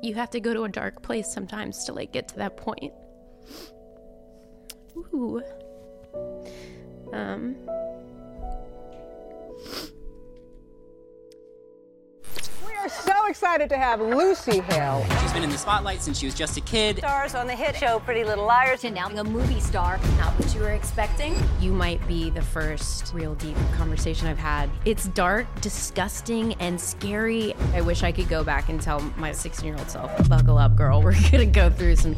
you have to go to a dark place sometimes to like get to that point. Ooh. We are so excited to have Lucy Hale. She's been in the spotlight since she was just a kid. Stars on the hit show Pretty Little Liars to now a movie star. Not what you were expecting. You might be the first real deep conversation I've had. It's dark, disgusting, and scary. I wish I could go back and tell my 16-year-old self, buckle up, girl. We're gonna go through some...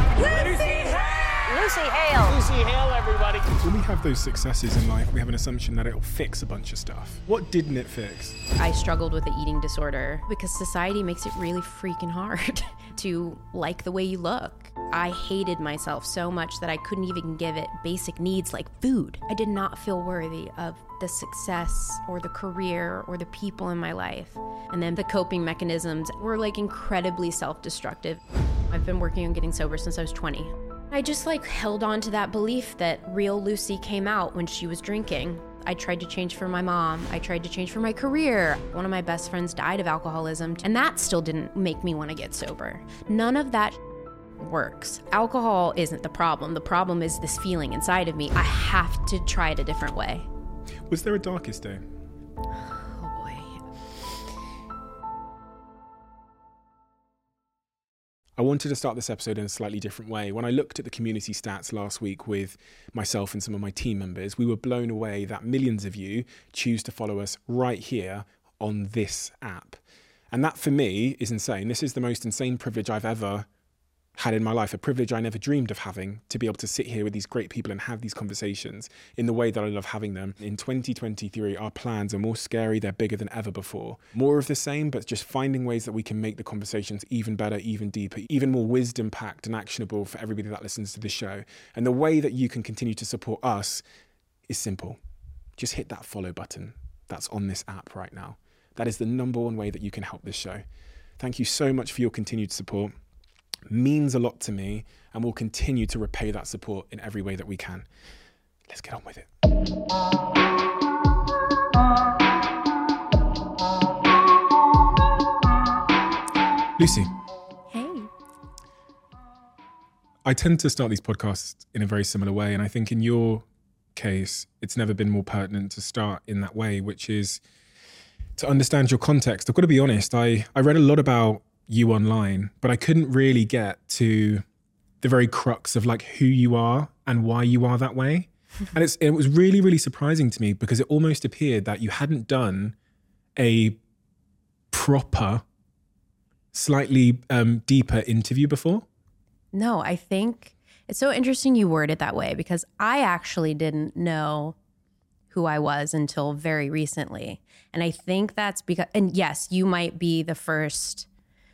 Lucy Hale. Lucy Hale, everybody. When we have those successes in life, we have an assumption that it'll fix a bunch of stuff. What didn't it fix? I struggled with an eating disorder because society makes it really freaking hard to like the way you look. I hated myself so much that I couldn't even give it basic needs like food. I did not feel worthy of the success or the career or the people in my life. And then the coping mechanisms were like incredibly self-destructive. I've been working on getting sober since I was 20. I just like held on to that belief that real Lucy came out when she was drinking. I tried to change for my mom. I tried to change for my career. One of my best friends died of alcoholism, and that still didn't make me want to get sober. None of that works. Alcohol isn't the problem. The problem is this feeling inside of me. I have to try it a different way. Was there a darkest day? Oh boy. I wanted to start this episode in a slightly different way. When I looked at the community stats last week with myself and some of my team members, we were blown away that millions of you choose to follow us right here on this app. And that for me is insane. This is the most insane privilege I've ever had in my life, a privilege I never dreamed of having, to be able to sit here with these great people and have these conversations in the way that I love having them. In 2023, our plans are more scary, they're bigger than ever before. More of the same, but just finding ways that we can make the conversations even better, even deeper, even more wisdom-packed and actionable for everybody that listens to this show. And the way that you can continue to support us is simple. Just hit that follow button that's on this app right now. That is the number one way that you can help this show. Thank you so much for your continued support. Means a lot to me, and we'll continue to repay that support in every way that we can. Let's get on with it. Lucy. Hey. I tend to start these podcasts in a very similar way, and I think in your case, it's never been more pertinent to start in that way, which is to understand your context. I've got to be honest, I read a lot about you online, but I couldn't really get to the very crux of like who you are and why you are that way. And it was really, really surprising to me because it almost appeared that you hadn't done a proper, slightly deeper interview before. No, I think it's so interesting you word it that way because I actually didn't know who I was until very recently. And I think that's because, and yes, you might be the first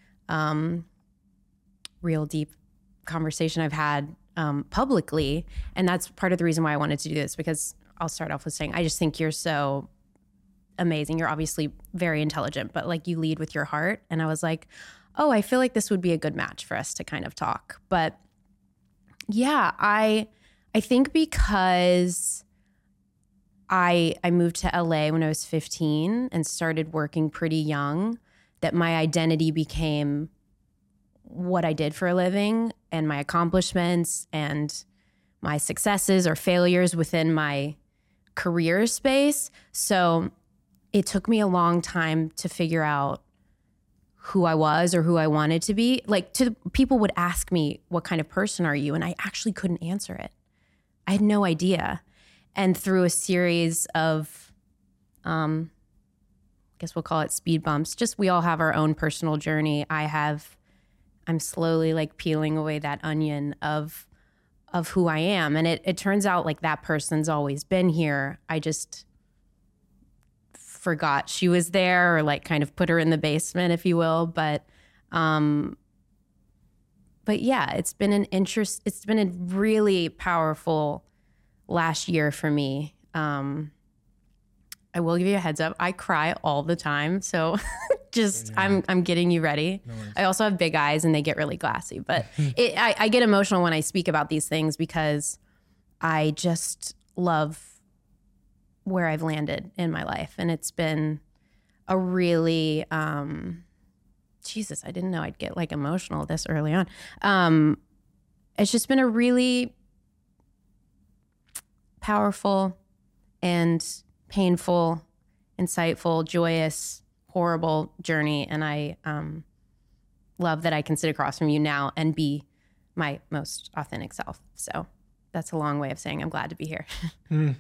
real deep conversation I've had publicly. And that's part of the reason why I wanted to do this, because I'll start off with saying, I just think you're so amazing. You're obviously very intelligent, but like you lead with your heart. And I was like, oh, I feel like this would be a good match for us to kind of talk. But yeah, I think because I moved to LA when I was 15 and started working pretty young, that my identity became what I did for a living and my accomplishments and my successes or failures within my career space. So it took me a long time to figure out who I was or who I wanted to be. Like people would ask me, what kind of person are you? And I actually couldn't answer it. I had no idea. And through a series of, I guess we'll call it speed bumps, just we all have our own personal journey. I'm slowly like peeling away that onion of who I am. And it turns out like that person's always been here. I just forgot she was there, or like kind of put her in the basement, if you will. But yeah, it's been a really powerful last year for me. I will give you a heads up. I cry all the time. So just, yeah. I'm getting you ready. No worries. I also have big eyes and they get really glassy, but I get emotional when I speak about these things because I just love where I've landed in my life. And it's been a really Jesus, I didn't know I'd get like emotional this early on. It's just been a really powerful and painful, insightful, joyous, horrible journey. And I love that I can sit across from you now and be my most authentic self. So that's a long way of saying I'm glad to be here. And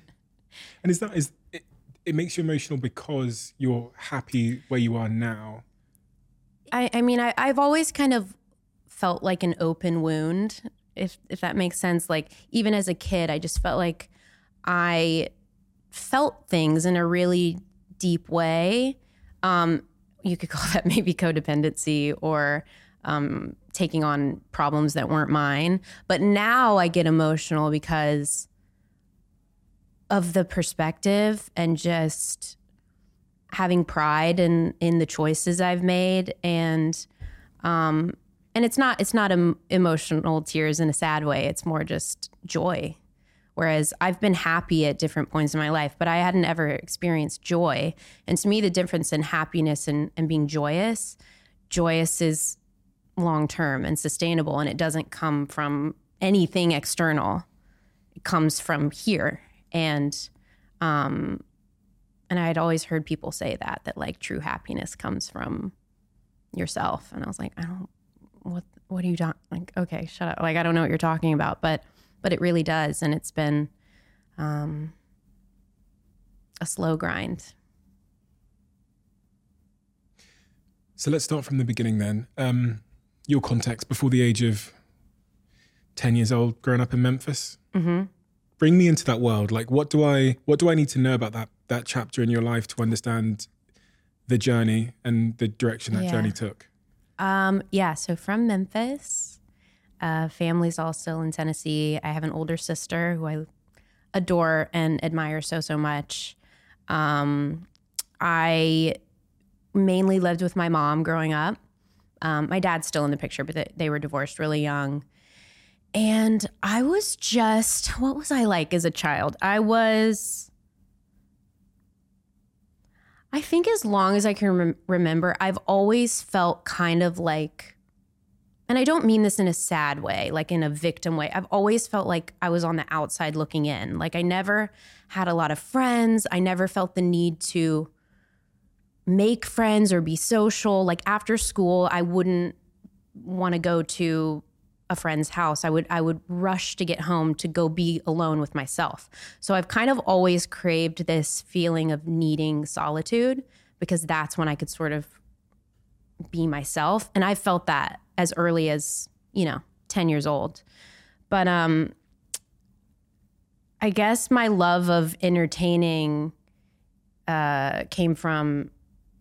it makes you emotional because you're happy where you are now? I mean, I've always kind of felt like an open wound, if that makes sense. Like even as a kid, I just felt like I felt things in a really deep way. You could call that maybe codependency or taking on problems that weren't mine. But now I get emotional because of the perspective and just having pride in the choices I've made. And it's not emotional tears in a sad way. It's more just joy. Whereas I've been happy at different points in my life, but I hadn't ever experienced joy. And to me, the difference in happiness and being joyous is long-term and sustainable, and it doesn't come from anything external. It comes from here. And I had always heard people say that like true happiness comes from yourself. And I was like, what are you talking? Like, okay, shut up. Like, I don't know what you're talking about, but it really does. And it's been a slow grind. So let's start from the beginning then. Your context before the age of 10 years old, growing up in Memphis. Mm-hmm. Bring me into that world. Like, what do I need to know about that chapter in your life to understand the journey and the direction that journey took? So from Memphis, family's all still in Tennessee. I have an older sister who I adore and admire so much. I mainly lived with my mom growing up. My dad's still in the picture, but they were divorced really young. And I was just, what was I like as a child? I think as long as I can remember, I've always felt kind of like, and I don't mean this in a sad way, like in a victim way. I've always felt like I was on the outside looking in. Like I never had a lot of friends. I never felt the need to make friends or be social. Like after school, I wouldn't want to go to a friend's house. I would rush to get home to go be alone with myself. So I've kind of always craved this feeling of needing solitude because that's when I could sort of be myself. And I felt that as early as, 10 years old. But I guess my love of entertaining came from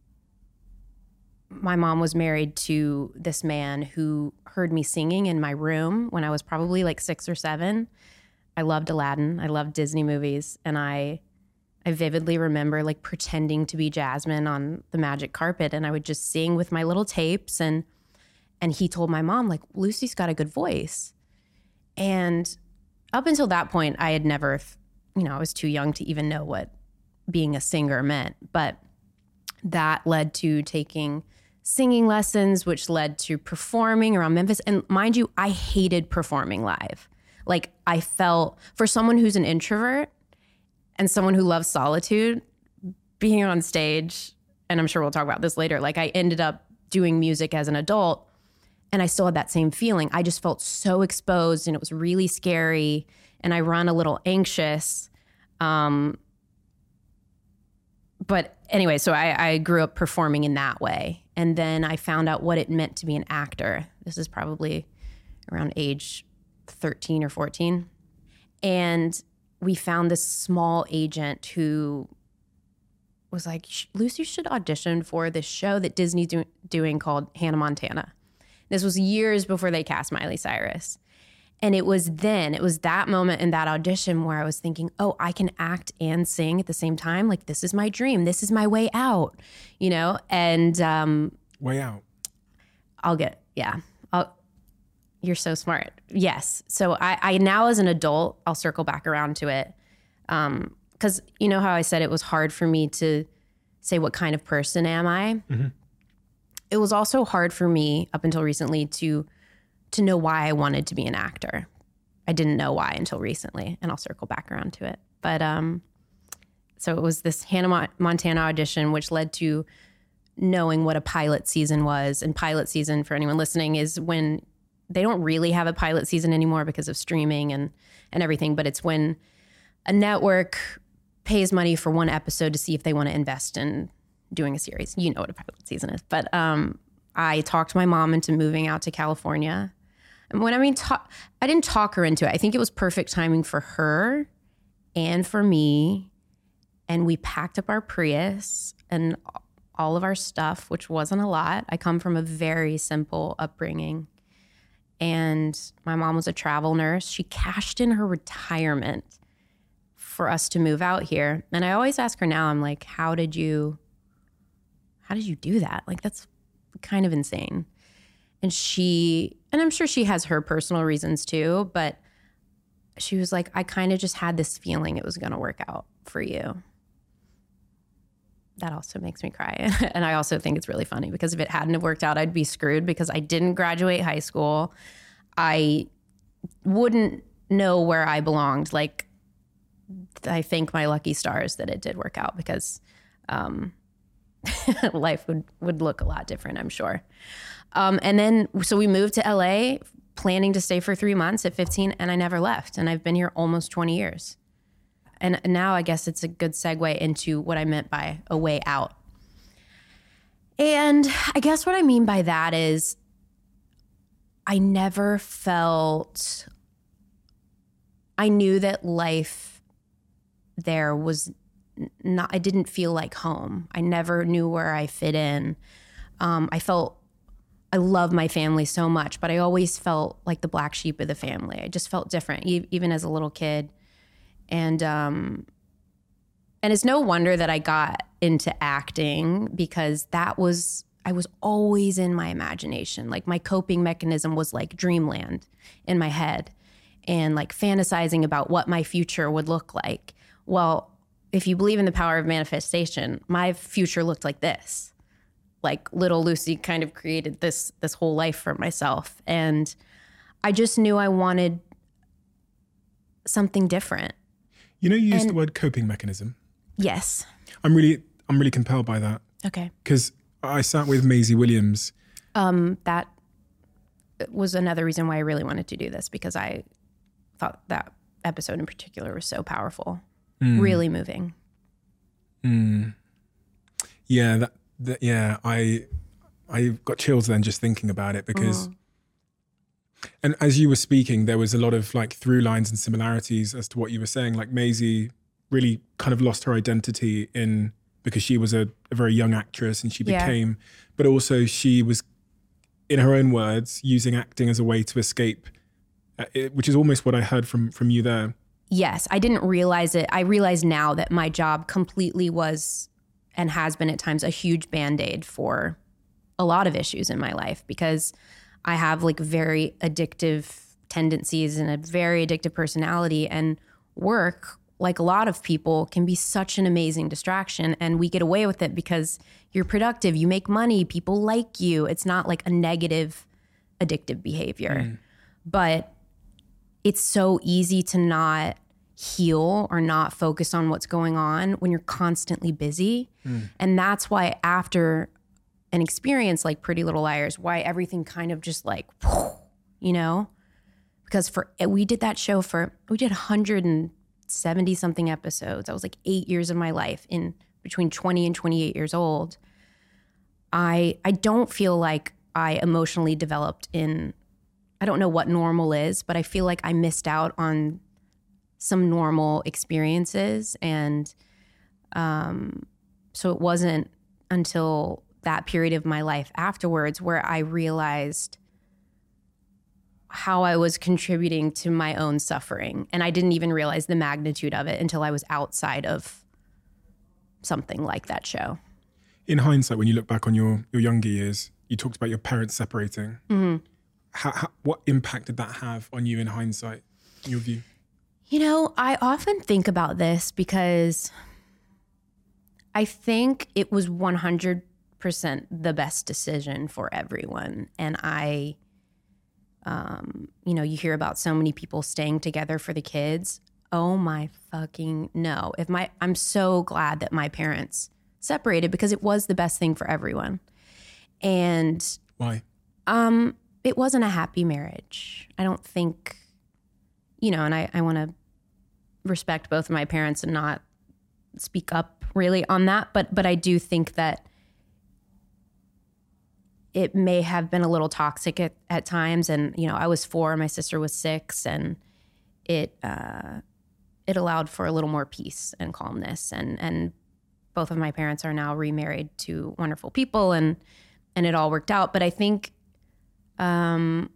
my mom was married to this man who heard me singing in my room when I was probably like 6 or 7. I loved Aladdin. I loved Disney movies. And I vividly remember like pretending to be Jasmine on the magic carpet. And I would just sing with my little tapes. And he told my mom, like, Lucy's got a good voice. And up until that point, I had never, I was too young to even know what being a singer meant. But that led to taking singing lessons, which led to performing around Memphis. And mind you, I hated performing live. Like I felt, for someone who's an introvert and someone who loves solitude, being on stage, and I'm sure we'll talk about this later, like I ended up doing music as an adult and I still had that same feeling. I just felt so exposed and it was really scary and I run a little anxious. But anyway, so I grew up performing in that way. And then I found out what it meant to be an actor. This is probably around age 13 or 14. And we found this small agent who was like, Lucy should audition for this show that Disney's doing called Hannah Montana. This was years before they cast Miley Cyrus. And it was that moment in that audition where I was thinking, oh, I can act and sing at the same time. Like, this is my dream. This is my way out, and way out. You're so smart. Yes. So I now as an adult, I'll circle back around to it. Because you know how I said it was hard for me to say what kind of person am I? Mm-hmm. it was also hard for me up until recently to know why I wanted to be an actor. I didn't know why until recently, and I'll circle back around to it. But so it was this Hannah Montana audition, which led to knowing what a pilot season was. And pilot season, for anyone listening, is when they don't really have a pilot season anymore because of streaming and everything, but it's when a network pays money for one episode to see if they want to invest in doing a series. You know what a pilot season is. But I talked my mom into moving out to California. And when I mean, I didn't talk her into it. I think it was perfect timing for her and for me. And we packed up our Prius and all of our stuff, which wasn't a lot. I come from a very simple upbringing. And my mom was a travel nurse. She cashed in her retirement for us to move out here. And I always ask her now, I'm like, how did you do that? Like, that's kind of insane. And I'm sure she has her personal reasons too, but she was like, I kind of just had this feeling it was going to work out for you. That also makes me cry. And I also think it's really funny because if it hadn't have worked out, I'd be screwed because I didn't graduate high school. I wouldn't know where I belonged. Like, I thank my lucky stars that it did work out because life would look a lot different, I'm sure. And then, so we moved to LA planning to stay for 3 months at 15, and I never left. And I've been here almost 20 years. And now I guess it's a good segue into what I meant by a way out. And I guess what I mean by that is I never felt, I knew that life there was not, I didn't feel like home. I never knew where I fit in. I love my family so much, but I always felt like the black sheep of the family. I just felt different, even as a little kid. And it's no wonder that I got into acting because I was always in my imagination. Like, my coping mechanism was like dreamland in my head and like fantasizing about what my future would look like. Well, if you believe in the power of manifestation, my future looked like this. Like, little Lucy kind of created this whole life for myself. And I just knew I wanted something different. You used the word coping mechanism. Yes. I'm really compelled by that. Okay. Because I sat with Maisie Williams. That was another reason why I really wanted to do this, because I thought that episode in particular was so powerful. Really moving. Yeah, I got chills then just thinking about it because, and as you were speaking, there was a lot of like through lines and similarities as to what you were saying. Like, Maisie really kind of lost her identity because she was a very young actress and she became, but also she was, in her own words, using acting as a way to escape, which is almost what I heard from you there. Yes, I didn't realize it. I realize now that my job completely was, and has been at times, a huge Band-Aid for a lot of issues in my life, because I have like very addictive tendencies and a very addictive personality, and work, like a lot of people, can be such an amazing distraction, and we get away with it because you're productive, you make money, people like you. It's not like a negative addictive behavior. But it's so easy to not heal or not focus on what's going on when you're constantly busy. And that's why after an experience like Pretty Little Liars, why everything kind of just like, because we did that show we did 170 something episodes. That was like 8 years of my life in between 20 and 28 years old. I don't feel like I emotionally developed I don't know what normal is, but I feel like I missed out on some normal experiences. And so it wasn't until that period of my life afterwards where I realized how I was contributing to my own suffering. And I didn't even realize the magnitude of it until I was outside of something like that show. In hindsight, when you look back on your younger years, you talked about your parents separating. What impact did that have on you in hindsight, in your view? I often think about this because I think it was 100% the best decision for everyone. And you know, you hear about so many people staying together for the kids. Oh my fucking no. I'm so glad that my parents separated because it was the best thing for everyone. And why? It wasn't a happy marriage. I don't think, you know, and I want to respect both of my parents and not speak up really on that. But I do think that it may have been a little toxic at times. And, you know, I was 4, my sister was 6, and it allowed for a little more peace and calmness. And both of my parents are now remarried to wonderful people, and it all worked out. But I think I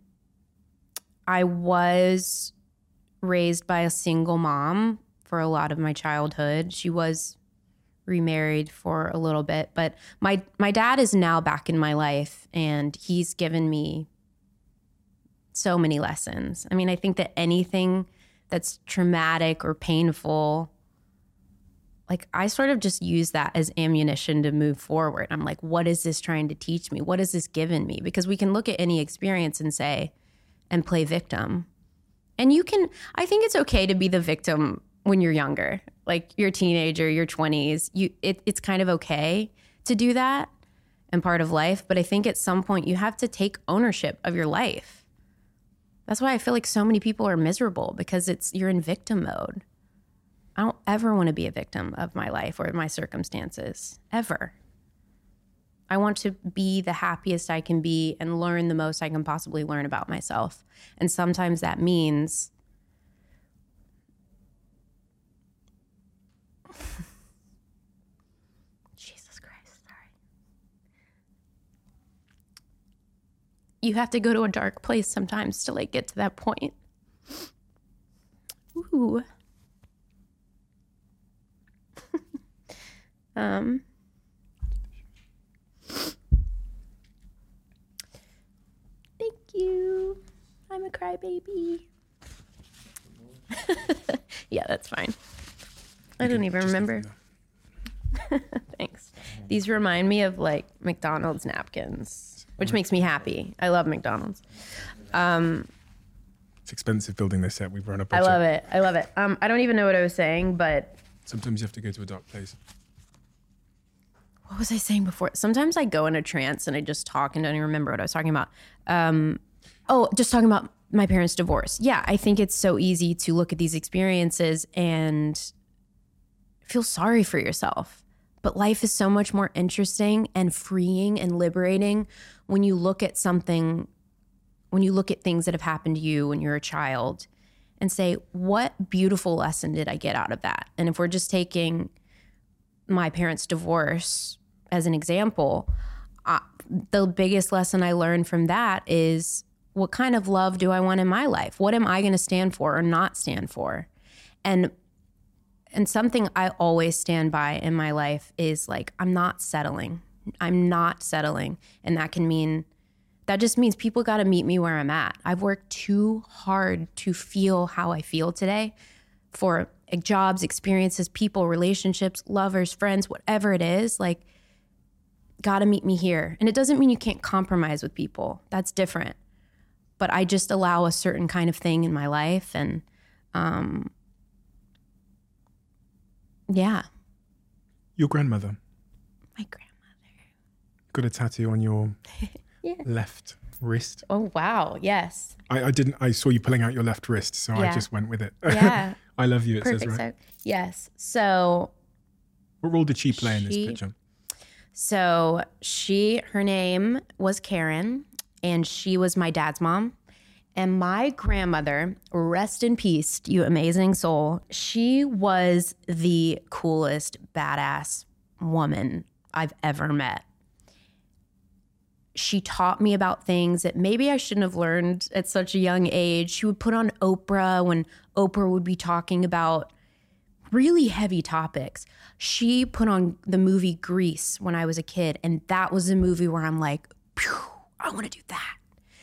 was raised by a single mom for a lot of my childhood. She was remarried for a little bit, but my dad is now back in my life, and he's given me so many lessons. I mean, I think that anything that's traumatic or painful, like I sort of just use that as ammunition to move forward. I'm like, what is this trying to teach me? What has this given me? Because we can look at any experience and say, and play victim. And I think it's okay to be the victim when you're younger, like you're a teenager, your 20s, it's kind of okay to do that and part of life. But I think at some point you have to take ownership of your life. That's why I feel like so many people are miserable, because you're in victim mode. I don't ever want to be a victim of my life or my circumstances, ever. I want to be the happiest I can be and learn the most I can possibly learn about myself. And sometimes that means Jesus Christ, sorry. You have to go to a dark place sometimes to like get to that point. Ooh. Thank you. I'm a crybaby. Yeah, that's fine. I don't even remember. Thanks. These remind me of like McDonald's napkins, which makes me happy. I love McDonald's. It's expensive building this set. We've run a budget. I love it. I don't even know what I was saying, but sometimes you have to go to a dark place. What was I saying before? Sometimes I go in a trance and I just talk and don't even remember what I was talking about. Just talking about my parents' divorce. Yeah, I think it's so easy to look at these experiences and feel sorry for yourself. But life is so much more interesting and freeing and liberating when you look at things that have happened to you when you're a child and say, what beautiful lesson did I get out of that? And if we're just taking my parents' divorce as an example, the biggest lesson I learned from that is, what kind of love do I want in my life? What am I going to stand for or not stand for? And something I always stand by in my life is like, I'm not settling. I'm not settling. And that just means people got to meet me where I'm at. I've worked too hard to feel how I feel today, for jobs, experiences, people, relationships, lovers, friends, whatever it is, like, gotta meet me here. And it doesn't mean you can't compromise with people. That's different. But I just allow a certain kind of thing in my life. And yeah. Your grandmother. My grandmother. Got a tattoo on your yeah. left wrist. Oh, wow. Yes. I saw you pulling out your left wrist, so yeah. I just went with it. Yeah. I love you, it Perfect. says, right? Yes. So. What role did she play in this picture? So her name was Karen, and she was my dad's mom. And my grandmother, rest in peace, you amazing soul, she was the coolest, badass woman I've ever met. She taught me about things that maybe I shouldn't have learned at such a young age. She would put on Oprah when Oprah would be talking about really heavy topics. She put on the movie Grease when I was a kid, and that was a movie where I'm like, I want to do that.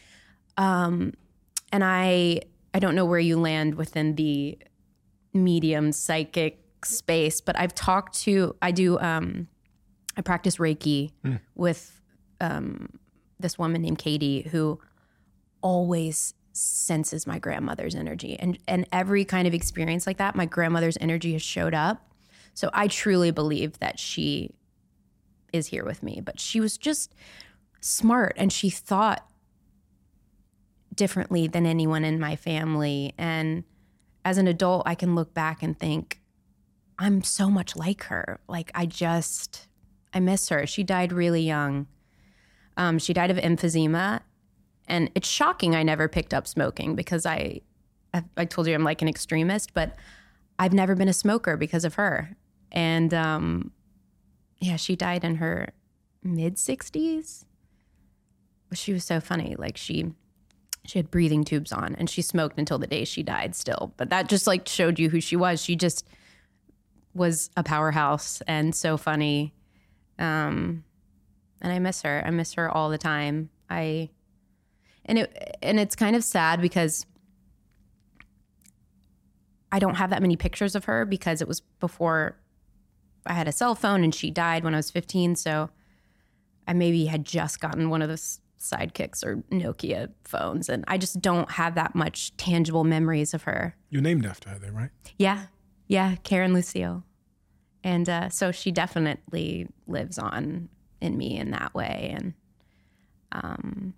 And I don't know where you land within the medium psychic space, but I I practice Reiki with this woman named Katie, who always senses my grandmother's energy. And every kind of experience like that, my grandmother's energy has showed up. So I truly believe that she is here with me. But she was just smart, and she thought differently than anyone in my family. And as an adult, I can look back and think, I'm so much like her. Like, I miss her. She died really young. She died of emphysema. And it's shocking I never picked up smoking, because I told you I'm like an extremist, but I've never been a smoker because of her. And she died in her mid-60s. But she was so funny. Like, she had breathing tubes on, and she smoked until the day she died still. But that just like showed you who she was. She just was a powerhouse and so funny. And I miss her. I miss her all the time. And it's kind of sad because I don't have that many pictures of her, because it was before I had a cell phone, and she died when I was 15. So I maybe had just gotten one of those Sidekicks or Nokia phones, and I just don't have that much tangible memories of her. You're named after her though, right? Yeah, Karen Lucille. And so she definitely lives on in me in that way. And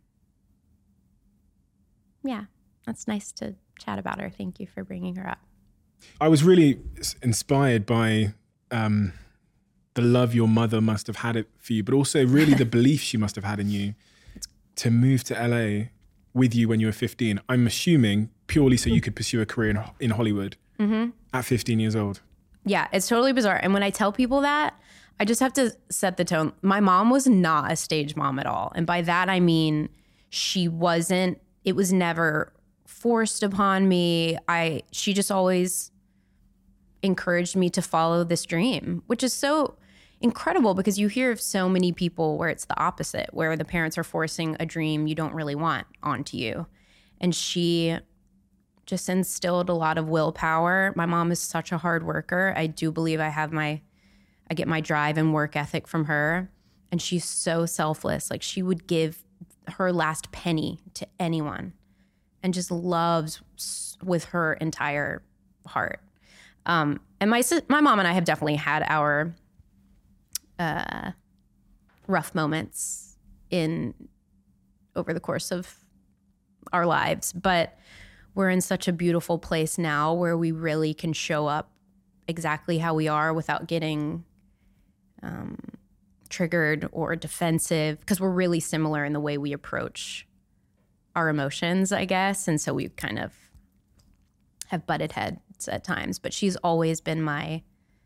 that's nice to chat about her. Thank you for bringing her up. I was really inspired by the love your mother must have had for you, but also really the belief she must have had in you to move to LA with you when you were 15. I'm assuming purely so you could pursue a career in Hollywood at 15 years old. Yeah, it's totally bizarre. And when I tell people that, I just have to set the tone. My mom was not a stage mom at all. And by that, I mean, it was never forced upon me. She just always encouraged me to follow this dream, which is so incredible, because you hear of so many people where it's the opposite, where the parents are forcing a dream you don't really want onto you. And she just instilled a lot of willpower. My mom is such a hard worker. I do believe I get my drive and work ethic from her. And she's so selfless. Like, she would give her last penny to anyone, and just loves with her entire heart. And my mom and I have definitely had our rough moments over the course of our lives, but we're in such a beautiful place now where we really can show up exactly how we are without getting triggered or defensive, because we're really similar in the way we approach our emotions, I guess. And so we kind of have butted heads at times, but she's always been my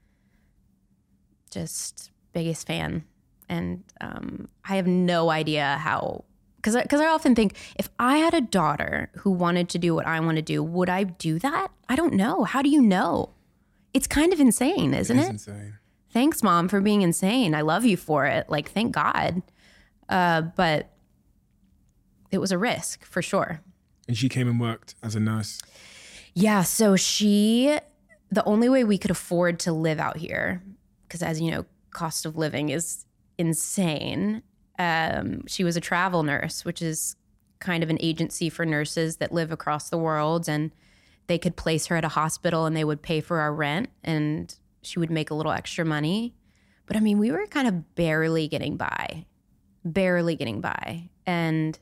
just biggest fan. And I have no idea how, because I often think, if I had a daughter who wanted to do what I want to do, would I do that? I don't know. How do you know? It's kind of insane, isn't it? It is insane. Thanks, Mom, for being insane. I love you for it. Like, thank God. But it was a risk for sure. And she came and worked as a nurse. Yeah. So the only way we could afford to live out here, because as you know, cost of living is insane. She was a travel nurse, which is kind of an agency for nurses that live across the world, and they could place her at a hospital and they would pay for our rent, and she would make a little extra money. But I mean, we were kind of barely getting by. And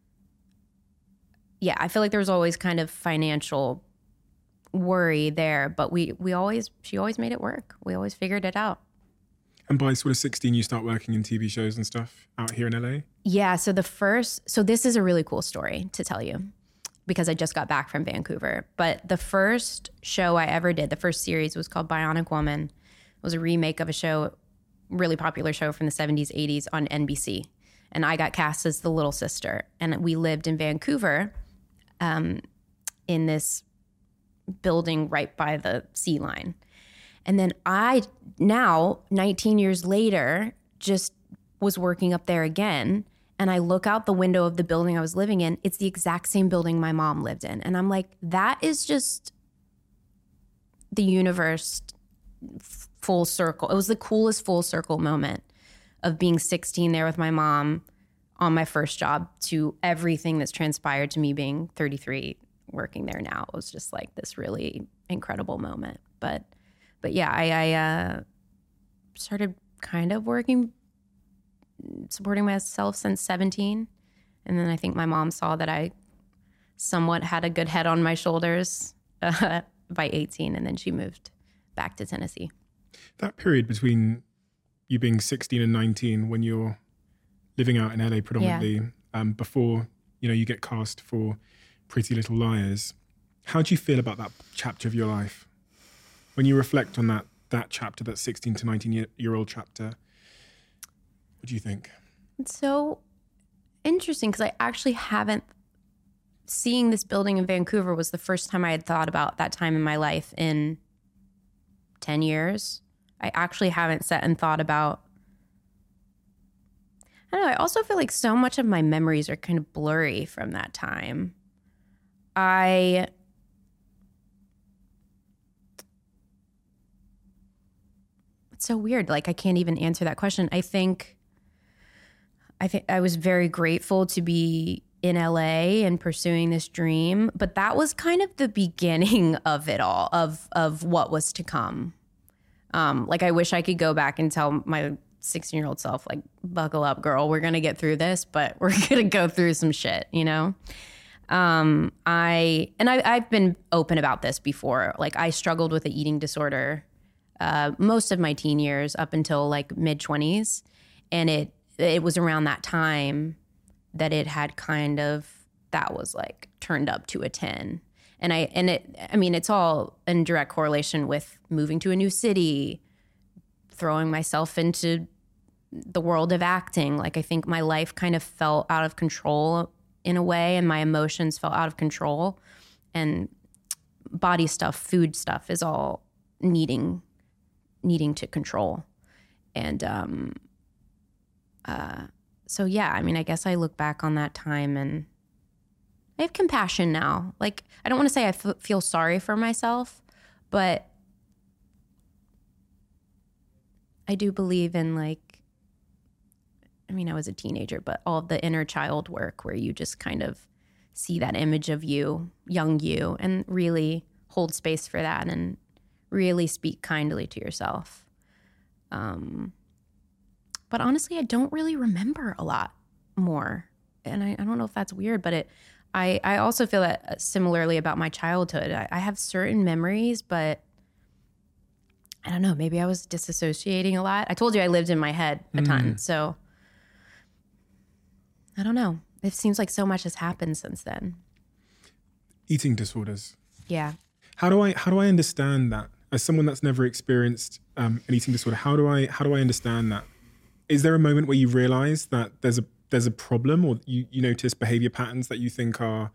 yeah, I feel like there was always kind of financial worry there, but she always made it work. We always figured it out. And by sort of 16, you start working in TV shows and stuff out here in LA? Yeah, so this is a really cool story to tell you, because I just got back from Vancouver. But the first show I ever did, the first series, was called Bionic Woman. It was a remake of a show, really popular show from the 70s, 80s on NBC. And I got cast as the little sister. And we lived in Vancouver in this building right by the sea line. And then I, now 19 years later, just was working up there again. And I look out the window of the building I was living in. It's the exact same building my mom lived in. And I'm like, that is just the universe full circle. It was the coolest full circle moment. of being 16 there with my mom on my first job to everything that's transpired to me being 33 working there now. It was just like this really incredible moment. But yeah, I started kind of supporting myself since 17. And then I think my mom saw that I somewhat had a good head on my shoulders by 18. And then she moved back to Tennessee. That period between you being 16 and 19 when you're living out in LA predominantly, before, you get cast for Pretty Little Liars. How do you feel about that chapter of your life? When you reflect on that chapter, that 16 to 19-year-old chapter, what do you think? It's so interesting because I actually haven't, seeing this building in Vancouver was the first time I had thought about that time in my life in 10 years. I actually haven't sat and thought about, I don't know, I also feel like so much of my memories are kind of blurry from that time. It's so weird. Like, I can't even answer that question. I think I was very grateful to be in LA and pursuing this dream, but that was kind of the beginning of it all, of what was to come. Like, I wish I could go back and tell my 16-year-old self, like, buckle up, girl, we're going to get through this, but we're going to go through some shit, I've been open about this before. Like, I struggled with an eating disorder most of my teen years up until like mid-20s. And it was around that time that it had that was like turned up to a 10. It's all in direct correlation with moving to a new city, throwing myself into the world of acting. Like, I think my life kind of felt out of control in a way, and my emotions felt out of control, and body stuff, food stuff is all needing to control. And so yeah, I guess I look back on that time and I have compassion now. Like, I don't want to say I feel sorry for myself, but I do believe in, like, I was a teenager, but all of the inner child work where you just kind of see that image of you, young you, and really hold space for that and really speak kindly to yourself. But honestly, I don't really remember a lot more. And I don't know if that's weird, but I also feel that similarly about my childhood. I have certain memories, but I don't know, maybe I was disassociating a lot. I told you I lived in my head a ton, so I don't know. It seems like so much has happened since then. Eating disorders. Yeah. How do I understand that? As someone that's never experienced an eating disorder, how do I understand that? Is there a moment where you realize that there's a problem, or you notice behavior patterns that you think are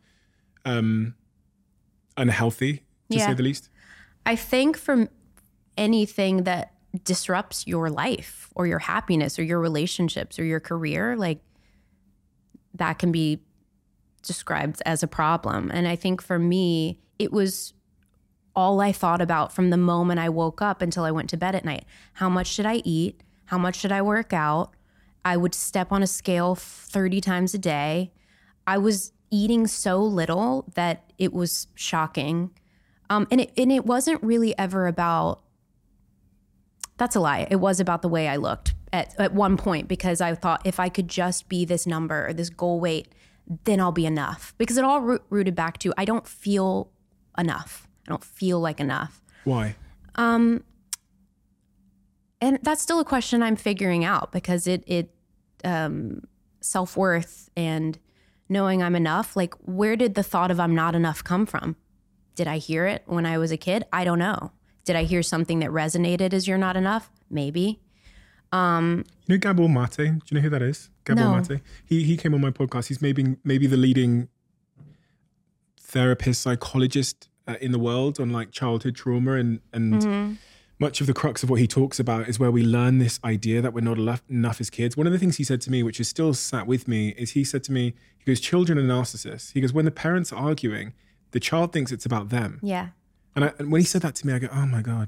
unhealthy, to say the least? I think from anything that disrupts your life or your happiness or your relationships or your career, like, that can be described as a problem. And I think for me, it was all I thought about from the moment I woke up until I went to bed at night. How much should I eat? How much should I work out? I would step on a scale 30 times a day. I was eating so little that it was shocking. And it wasn't really ever about, that's a lie. It was about the way I looked at one point, because I thought if I could just be this number or this goal weight, then I'll be enough. Because it all rooted back to, I don't feel enough. I don't feel like enough. Why? And that's still a question I'm figuring out, because it self-worth and knowing I'm enough, like, where did the thought of I'm not enough come from? Did I hear it when I was a kid? I don't know. Did I hear something that resonated as you're not enough? Maybe. You know Gabor Mate? Do you know who that is? Gabor Mate. He came on my podcast. He's maybe the leading therapist, psychologist in the world on, like, childhood trauma, and much of the crux of what he talks about is where we learn this idea that we're not enough as kids. One of the things he said to me, which is still sat with me, is he said to me, he goes, children are narcissists. He goes, when the parents are arguing, the child thinks it's about them. Yeah. And when he said that to me, I go, oh my God.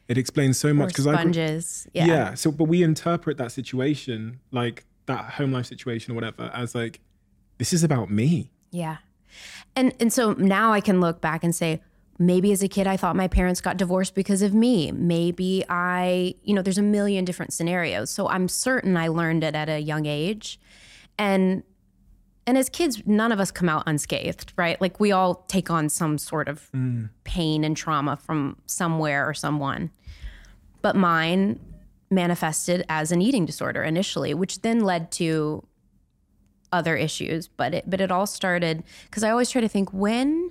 It explains so much. Or sponges. Yeah. So, but we interpret that situation, like that home life situation or whatever, as like, this is about me. Yeah. And so now I can look back and say, maybe as a kid, I thought my parents got divorced because of me. Maybe there's a million different scenarios. So I'm certain I learned it at a young age. And as kids, none of us come out unscathed, right? Like we all take on some sort of pain and trauma from somewhere or someone. But mine manifested as an eating disorder initially, which then led to other issues. But it all started because I always try to think, when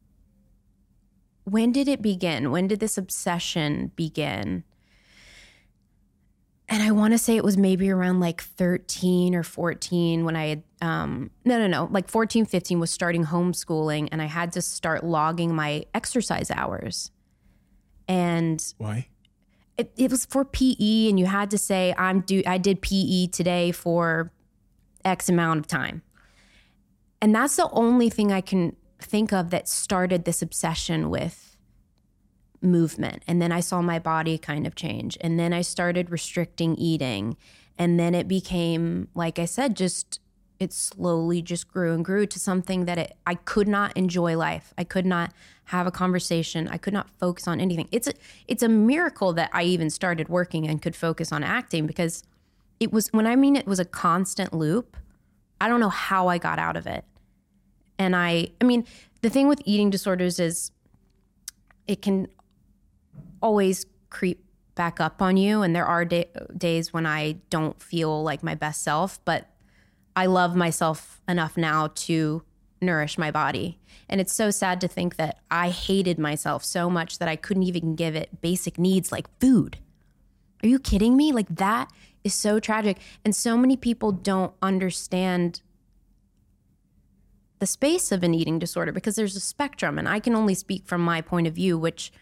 did it begin? When did this obsession begin? And I want to say it was maybe around like 13 or 14 when I had, like 14, 15 was starting homeschooling, and I had to start logging my exercise hours. And why? It was for PE, and you had to say, I did PE today for X amount of time. And that's the only thing I can think of that started this obsession with movement. And then I saw my body kind of change. And then I started restricting eating. And then it became, like I said, it slowly just grew and grew to something that I could not enjoy life. I could not have a conversation. I could not focus on anything. It's a miracle that I even started working and could focus on acting, because it was a constant loop. I don't know how I got out of it. And I mean, the thing with eating disorders is it can always creep back up on you. And there are days when I don't feel like my best self, but I love myself enough now to nourish my body. And it's so sad to think that I hated myself so much that I couldn't even give it basic needs like food. Are you kidding me? Like, that is so tragic. And so many people don't understand the space of an eating disorder because there's a spectrum. And I can only speak from my point of view, which,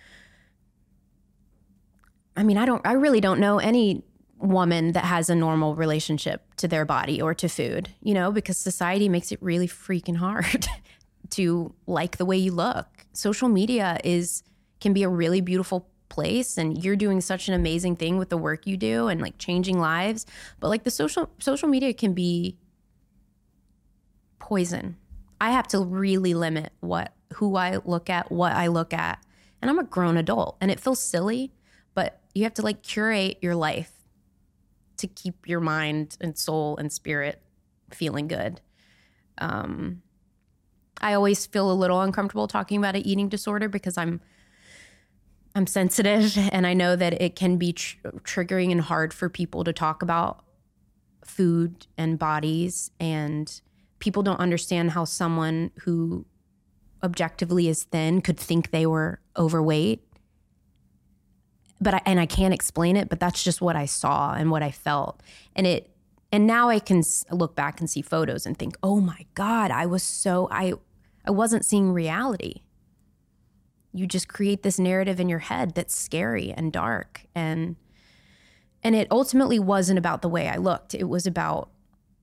I mean, I really don't know any woman that has a normal relationship to their body or to food, because society makes it really freaking hard to like the way you look. Social media can be a really beautiful place, and you're doing such an amazing thing with the work you do and like changing lives. But like the social media can be poison. I have to really limit who I look at, what I look at. And I'm a grown adult, and it feels silly, but you have to like curate your life to keep your mind and soul and spirit feeling good. I always feel a little uncomfortable talking about an eating disorder because I'm sensitive, and I know that it can be triggering and hard for people to talk about food and bodies, and people don't understand how someone who objectively is thin could think they were overweight. But I can't explain it, but that's just what I saw and what I felt. And now I can look back and see photos and think, oh my God, I wasn't seeing reality. You just create this narrative in your head that's scary and dark. And it ultimately wasn't about the way I looked. It was about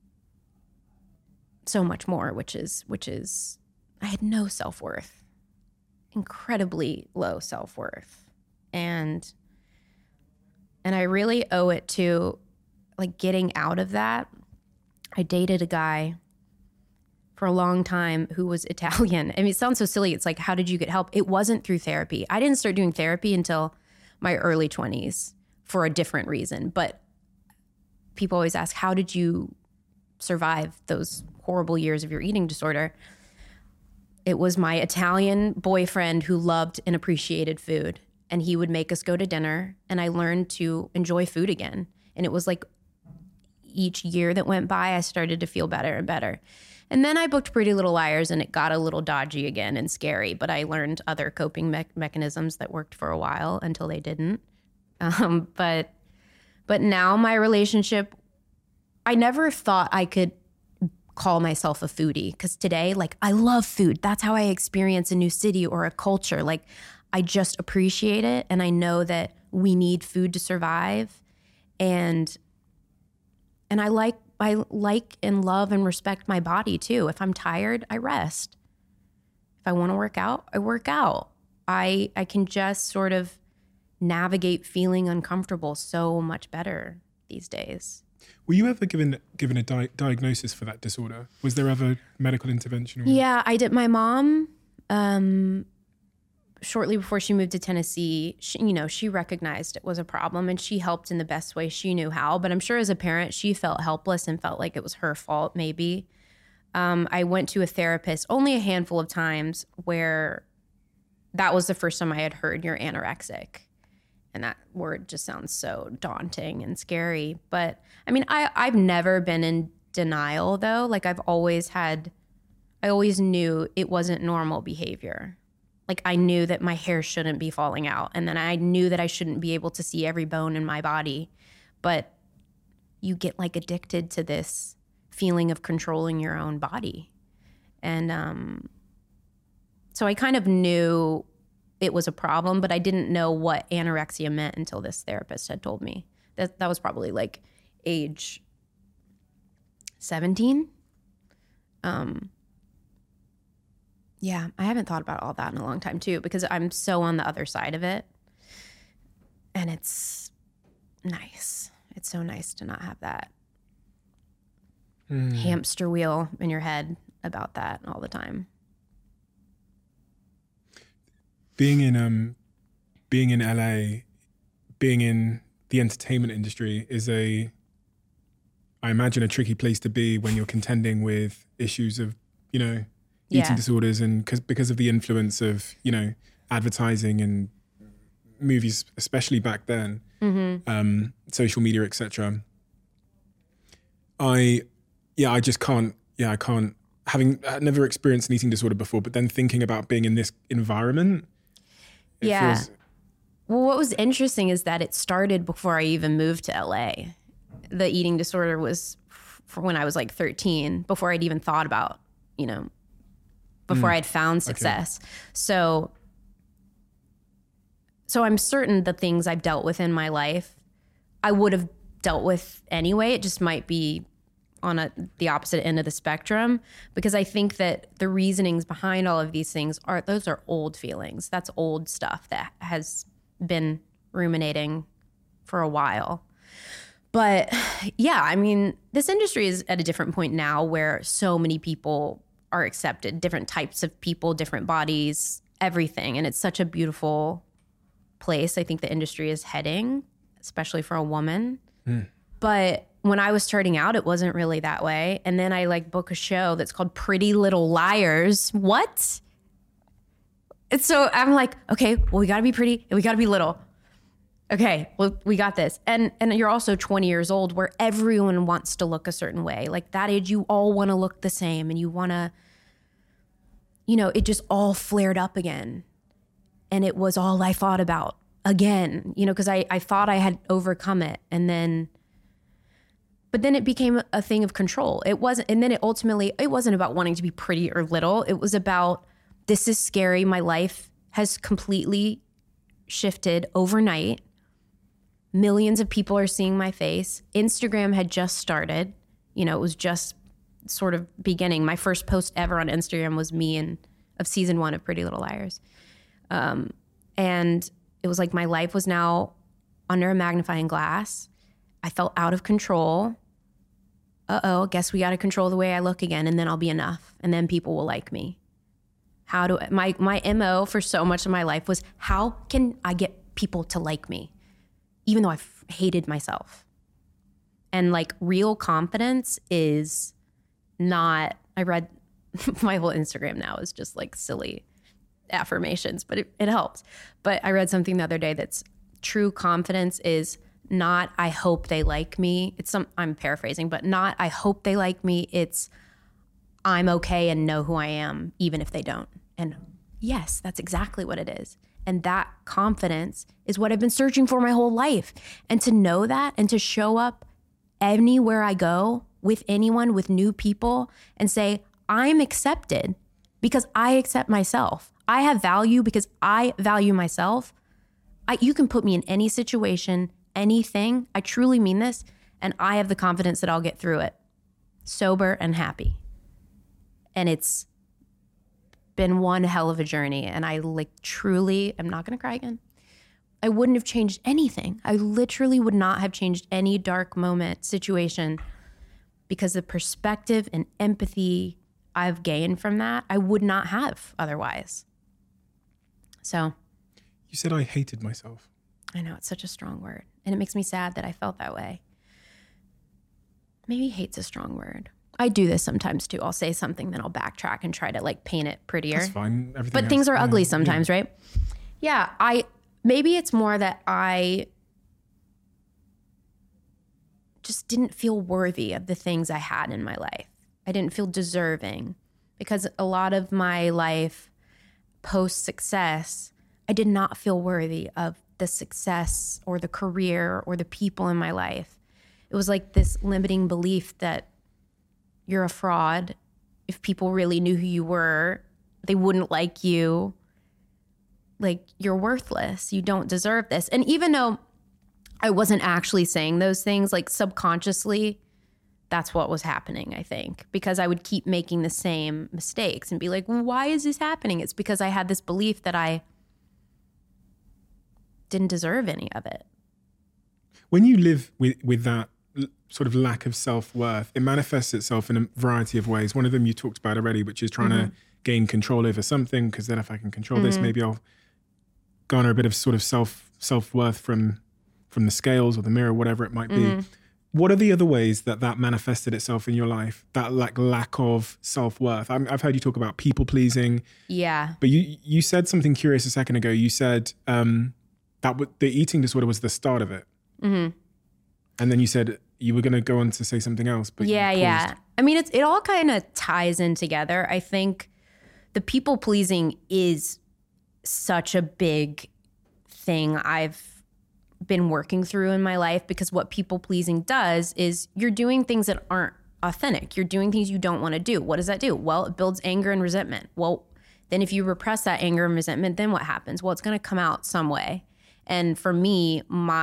so much more, which is I had no self-worth, incredibly low self-worth. And I really owe it to like getting out of that. I dated a guy for a long time who was Italian. I mean, it sounds so silly. It's like, how did you get help? It wasn't through therapy. I didn't start doing therapy until my early 20s for a different reason. But people always ask, how did you survive those horrible years of your eating disorder? It was my Italian boyfriend who loved and appreciated food. And he would make us go to dinner, and I learned to enjoy food again. And it was like each year that went by, I started to feel better and better. And then I booked Pretty Little Liars, and it got a little dodgy again and scary, but I learned other coping mechanisms that worked for a while until they didn't. But now my relationship, I never thought I could call myself a foodie, because today, like, I love food. That's how I experience a new city or a culture. Like, I just appreciate it, and I know that we need food to survive. And I like and love and respect my body too. If I'm tired, I rest. If I want to work out, I work out. I can just sort of navigate feeling uncomfortable so much better these days. Were you ever given a diagnosis for that disorder? Was there ever medical intervention? Yeah, I did. My mom, shortly before she moved to Tennessee, she recognized it was a problem and she helped in the best way she knew how. But I'm sure as a parent, she felt helpless and felt like it was her fault, maybe. I went to a therapist only a handful of times where that was the first time I had heard you're anorexic. And that word just sounds so daunting and scary. But I mean, I've never been in denial though. Like I always knew it wasn't normal behavior. Like I knew that my hair shouldn't be falling out. And then I knew that I shouldn't be able to see every bone in my body. But you get like addicted to this feeling of controlling your own body. And so I kind of knew it was a problem, but I didn't know what anorexia meant until this therapist had told me. That was probably like age 17. Yeah, I haven't thought about all that in a long time too, because I'm so on the other side of it. And it's nice. It's so nice to not have that hamster wheel in your head about that all the time. Being in LA, being in the entertainment industry is I imagine a tricky place to be when you're contending with issues of, eating disorders and because of the influence of, advertising and movies, especially back then, social media, etc. I can't, having never experienced an eating disorder before, but then thinking about being in this environment. Well, what was interesting is that it started before I even moved to LA. The eating disorder was when I was like 13, before I'd even thought about, before I'd found success. Okay. So I'm certain the things I've dealt with in my life, I would have dealt with anyway. It just might be on the opposite end of the spectrum, because I think that the reasonings behind all of these things those are old feelings. That's old stuff that has been ruminating for a while. But yeah, I mean, this industry is at a different point now where so many people are accepted, different types of people, different bodies, everything. And it's such a beautiful place I think the industry is heading, especially for a woman. But when I was starting out, it wasn't really that way. And then I book a show that's called Pretty Little Liars. What? And so I'm like, okay, well, we gotta be pretty and we gotta be little. Okay, well, we got this. And you're also 20 years old where everyone wants to look a certain way. Like that age, you all wanna look the same and you wanna, it just all flared up again. And it was all I thought about again, because I thought I had overcome it. But then it became a thing of control. It wasn't, and then it wasn't about wanting to be pretty or little. It was about, this is scary. My life has completely shifted overnight. Millions of people are seeing my face. Instagram had just started. It was just sort of beginning. My first post ever on Instagram was me of season 1 of Pretty Little Liars. And it was like my life was now under a magnifying glass. I felt out of control. Guess we got to control the way I look again, and then I'll be enough, and then people will like me. My MO for so much of my life was, how can I get people to like me, even though I've hated myself? And real confidence is not, I read my whole Instagram now is just silly affirmations, but it helps. But I read something the other day that's true confidence is not, I hope they like me. I'm paraphrasing, but not, I hope they like me. It's, I'm okay and know who I am, even if they don't. And yes, that's exactly what it is. And that confidence is what I've been searching for my whole life. And to know that and to show up anywhere I go with anyone, with new people, and say, I'm accepted because I accept myself. I have value because I value myself. You can put me in any situation, anything. I truly mean this. And I have the confidence that I'll get through it, sober and happy. And it's been one hell of a journey. And I truly, I'm not going to cry again, I wouldn't have changed anything. I literally would not have changed any dark moment situation because the perspective and empathy I've gained from that, I would not have otherwise. So. You said I hated myself. I know, it's such a strong word. And it makes me sad that I felt that way. Maybe hate's a strong word. I do this sometimes too. I'll say something, then I'll backtrack and try to like paint it prettier. That's fine. But things are ugly sometimes, right? Yeah, maybe it's more that I just didn't feel worthy of the things I had in my life. I didn't feel deserving because a lot of my life post-success, I did not feel worthy of the success or the career or the people in my life. It was like this limiting belief that you're a fraud. If people really knew who you were, they wouldn't like you. Like, you're worthless. You don't deserve this. And even though I wasn't actually saying those things, like subconsciously, that's what was happening, I think, because I would keep making the same mistakes and be like, why is this happening? It's because I had this belief that I didn't deserve any of it. When you live with that sort of lack of self-worth, it manifests itself in a variety of ways. One of them you talked about already, which is trying to gain control over something, because then if I can control this, maybe I'll garner a bit of sort of self-worth from the scales or the mirror, whatever it might be. What are the other ways that manifested itself in your life? That like lack of self-worth. I've heard you talk about people pleasing. Yeah. But you said something curious a second ago. You said that the eating disorder was the start of it. And then you said you were going to go on to say something else. But yeah. I mean, it all kind of ties in together. I think the people pleasing is such a big thing I've been working through in my life, because what people pleasing does is you're doing things that aren't authentic. You're doing things you don't want to do. What does that do? Well, it builds anger and resentment. Well, then if you repress that anger and resentment, then what happens? Well, it's going to come out some way. And for me,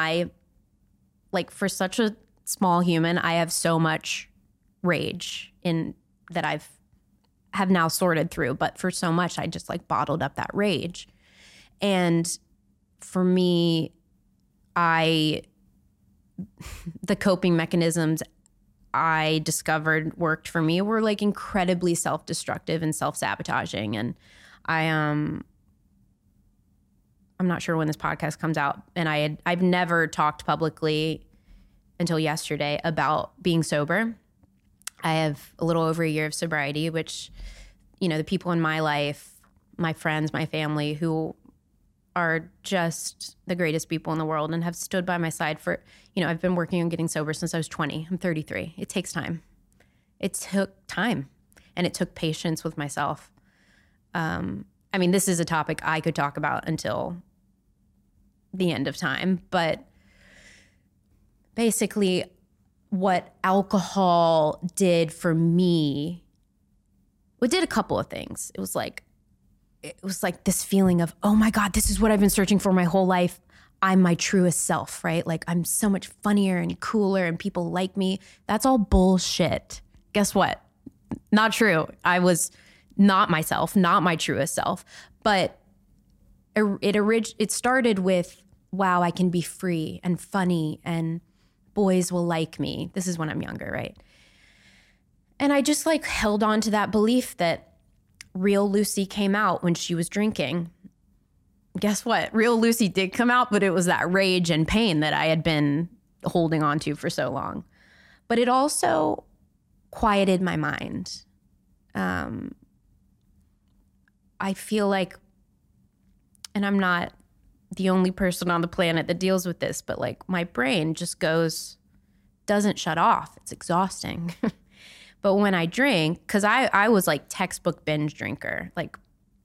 for such a small human, I have so much rage in that have now sorted through. But for so much, I just like bottled up that rage. And for me, the coping mechanisms I discovered worked for me were like incredibly self-destructive and self-sabotaging. And I'm not sure when this podcast comes out, and I've never talked publicly until yesterday about being sober. I have a little over a year of sobriety, which, the people in my life, my friends, my family, who are just the greatest people in the world and have stood by my side for, I've been working on getting sober since I was 20. I'm 33. It takes time. It took time, and it took patience with myself. This is a topic I could talk about until the end of time, but basically what alcohol did for me, it did a couple of things. It was like this feeling of, oh my God, this is what I've been searching for my whole life. I'm my truest self, right? Like, I'm so much funnier and cooler and people like me. That's all bullshit. Guess what? Not true. I was not myself, not my truest self. But it started with, wow, I can be free and funny and boys will like me. This is when I'm younger, right? And I just like held on to that belief that real Lucy came out when she was drinking. Guess what? Real Lucy did come out, but it was that rage and pain that I had been holding on to for so long. But it also quieted my mind. I feel like, and I'm not the only person on the planet that deals with this, but like my brain just doesn't shut off. It's exhausting. But when I drink, because I was like textbook binge drinker, like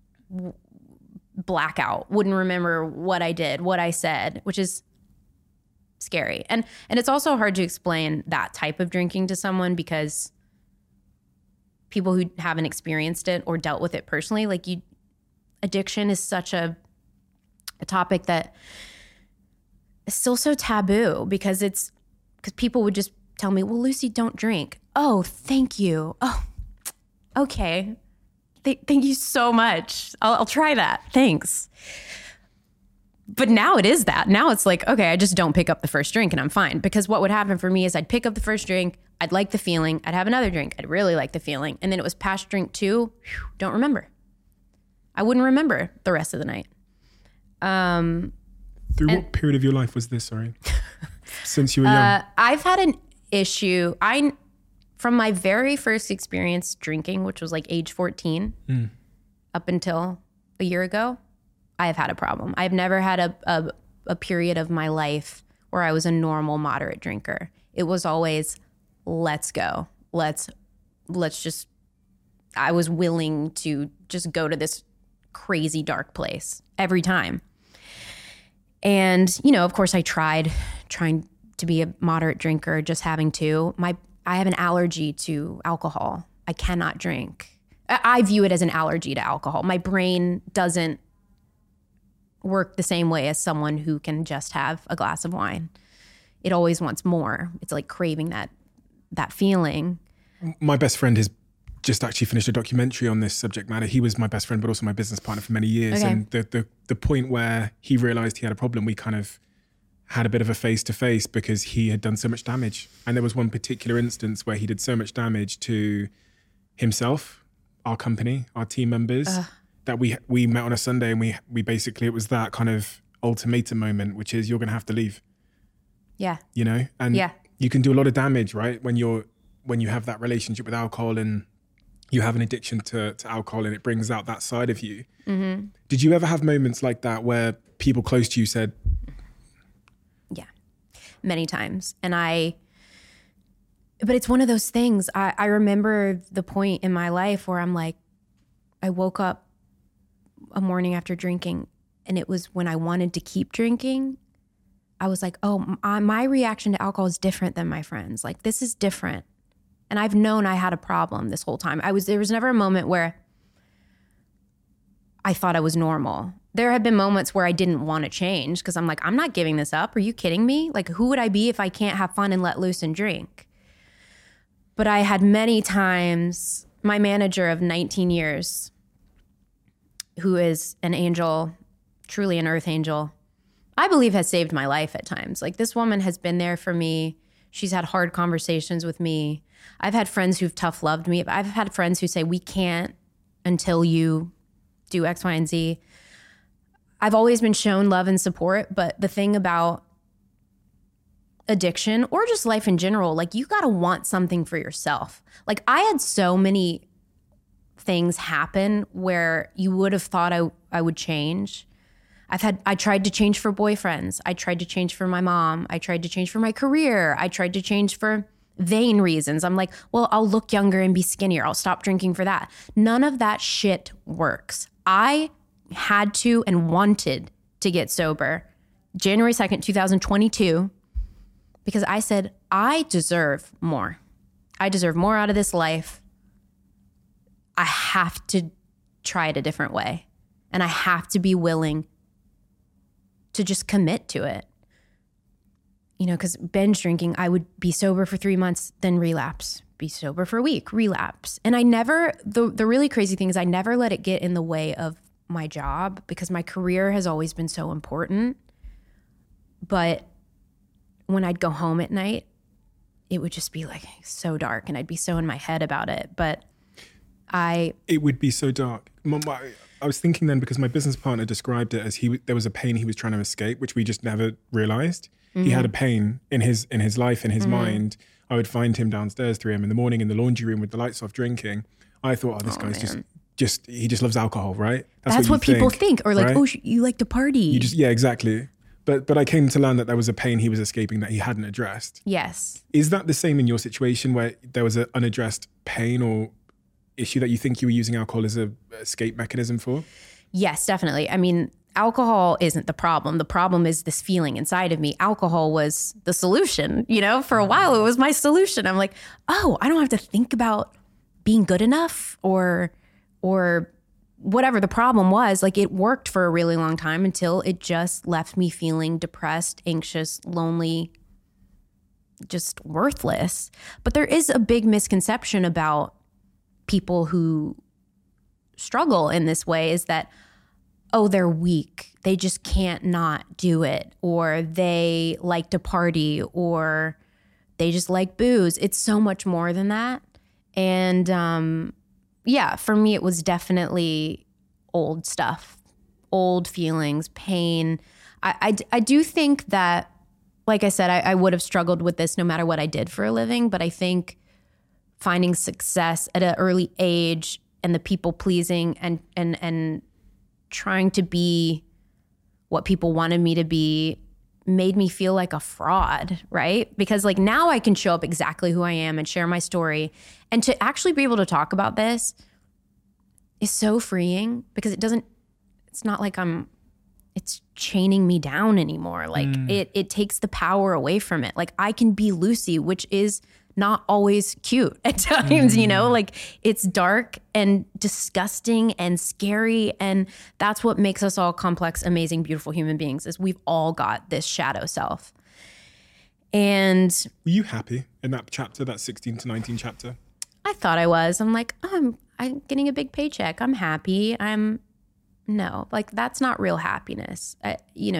blackout, wouldn't remember what I did, what I said, which is scary. And it's also hard to explain that type of drinking to someone, because people who haven't experienced it or dealt with it personally, like addiction is such a topic that is still so taboo, because people would just tell me, well, Lucy, don't drink. Oh, thank you. Oh, okay. Thank you so much. I'll try that. Thanks. But now it is that. Now it's like, okay, I just don't pick up the first drink and I'm fine. Because what would happen for me is I'd pick up the first drink, I'd like the feeling, I'd have another drink, I'd really like the feeling. And then it was past drink 2, don't remember. I wouldn't remember the rest of the night. Through what period of your life was this, sorry? Since you were young? I've had an issue. From my very first experience drinking, which was like age 14, up until a year ago, I have had a problem. I've never had a period of my life where I was a normal, moderate drinker. It was always, let's go. Let's just, I was willing to just go to this crazy dark place every time. And, you know, of course I trying to be a moderate drinker, just having to. I have an allergy to alcohol. I cannot drink. I view it as an allergy to alcohol. My brain doesn't work the same way as someone who can just have a glass of wine. It always wants more. It's like craving that feeling. My best friend has just actually finished a documentary on this subject matter. He was my best friend, but also my business partner for many years. Okay. And the point where he realized he had a problem, we kind of had a bit of a face-to-face because he had done so much damage. And there was one particular instance where he did so much damage to himself, our company, our team members, that we met on a Sunday, and we basically, it was that kind of ultimatum moment, which is you're going to have to leave. Yeah. You know? And you can do a lot of damage, right? When you have that relationship with alcohol and you have an addiction to alcohol and it brings out that side of you. Mm-hmm. Did you ever have moments like that where people close to you said... Yeah, many times. But it's one of those things. I remember the point in my life where I'm like, I woke up a morning after drinking, and it was when I wanted to keep drinking. I was like, oh, my reaction to alcohol is different than my friends. Like, this is different. And I've known I had a problem this whole time. There was never a moment where I thought I was normal. There have been moments where I didn't want to change because I'm like, I'm not giving this up. Are you kidding me? Like, who would I be if I can't have fun and let loose and drink? But I had many times, my manager of 19 years, who is an angel, truly an earth angel, I believe has saved my life at times. Like, this woman has been there for me. She's had hard conversations with me. I've had friends who've tough loved me. I've had friends who say, we can't until you do X, Y, and Z. I've always been shown love and support, but the thing about addiction or just life in general, like, you gotta want something for yourself. Like, I had so many things happen where you would have thought I would change. I tried to change for boyfriends. I tried to change for my mom. I tried to change for my career. I tried to change for vain reasons. I'm like, well, I'll look younger and be skinnier. I'll stop drinking for that. None of that shit works. I had to and wanted to get sober January 2nd, 2022, because I said, I deserve more. I deserve more out of this life. I have to try it a different way. And I have to be willing to just commit to it. You know, because binge drinking, I would be sober for 3 months, then relapse, be sober for a week, relapse. And I never, the really crazy thing is I never let it get in the way of my job because my career has always been so important. But when I'd go home at night, it would just be like so dark and I'd be so in my head about it. But It would be so dark. I was thinking then, because my business partner described it as there was a pain he was trying to escape, which we just never realized. Mm-hmm. He had a pain in his life, in his mind. I would find him downstairs 3 a.m. in the morning in the laundry room with the lights off drinking. I thought, this guy's he just loves alcohol, right? That's what people think. Or like, right? Oh, you like to party. Yeah, exactly. But I came to learn that there was a pain he was escaping that he hadn't addressed. Yes. Is that the same in your situation where there was an unaddressed pain or issue that you think you were using alcohol as a escape mechanism for? Yes, definitely. I mean, alcohol isn't the problem. The problem is this feeling inside of me. Alcohol was the solution. You know, for a while it was my solution. I'm like, oh, I don't have to think about being good enough or whatever the problem was. Like, it worked for a really long time until it just left me feeling depressed, anxious, lonely, just worthless. But there is a big misconception about people who struggle in this way is that, oh, they're weak. they just can't not do it, or they like to party, or they just like booze. It's so much more than that. And yeah, for me, it was definitely old stuff, old feelings, pain. I do think that, like I said, I would have struggled with this no matter what I did for a living, but I think finding success at an early age and the people pleasing and trying to be what people wanted me to be made me feel like a fraud, right? Because like now I can show up exactly who I am and share my story, and to actually be able to talk about this is so freeing, because it's not like it's chaining me down anymore. Like it takes the power away from it. Like I can be Lucy, which is not always cute at times, you know, like it's dark and disgusting and scary. And that's what makes us all complex, amazing, beautiful human beings, is we've all got this shadow self. And were you happy in that chapter, that 16 to 19 chapter? I thought I was. I'm like, oh, I'm getting a big paycheck. I'm happy. No, like that's not real happiness. I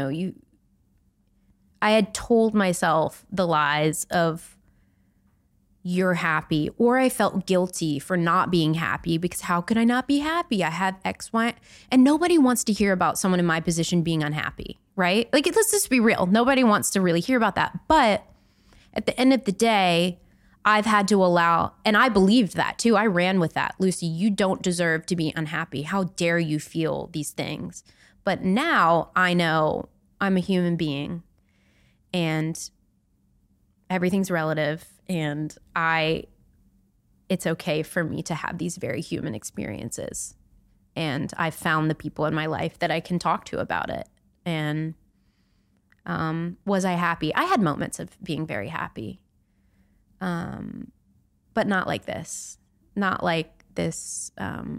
had told myself the lies of you're happy, or I felt guilty for not being happy, because how could I not be happy? I have X, Y, and nobody wants to hear about someone in my position being unhappy, right? Like, let's just be real. Nobody wants to really hear about that. But at the end of the day, I've had to allow, and I believed that too. I ran with that. Lucy, you don't deserve to be unhappy. How dare you feel these things? But now I know I'm a human being and everything's relative, and it's okay for me to have these very human experiences. And I've found the people in my life that I can talk to about it. And was I happy? I had moments of being very happy. But not like this. Not like this.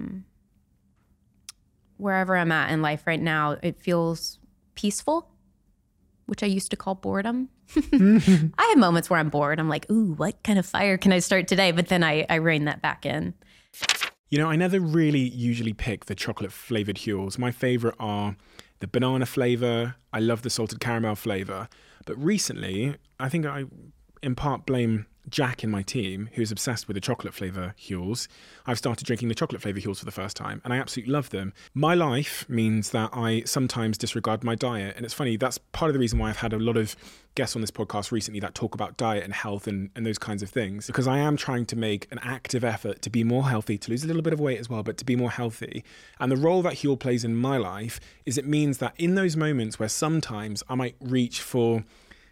Wherever I'm at in life right now, it feels peaceful, which I used to call boredom. I have moments where I'm bored. I'm like, ooh, what kind of fire can I start today? But then I rein that back in. You know, I never really usually pick the chocolate flavored Huels. My favorite are the banana flavor. I love the salted caramel flavor. But recently, I think I in part blame Jack in my team, who's obsessed with the chocolate flavour Huels. I've started drinking the chocolate flavour Huels for the first time, and I absolutely love them. My life means that I sometimes disregard my diet, and it's funny, that's part of the reason why I've had a lot of guests on this podcast recently that talk about diet and health and those kinds of things, because I am trying to make an active effort to be more healthy, to lose a little bit of weight as well, but to be more healthy. And the role that Huel plays in my life is it means that in those moments where sometimes I might reach for,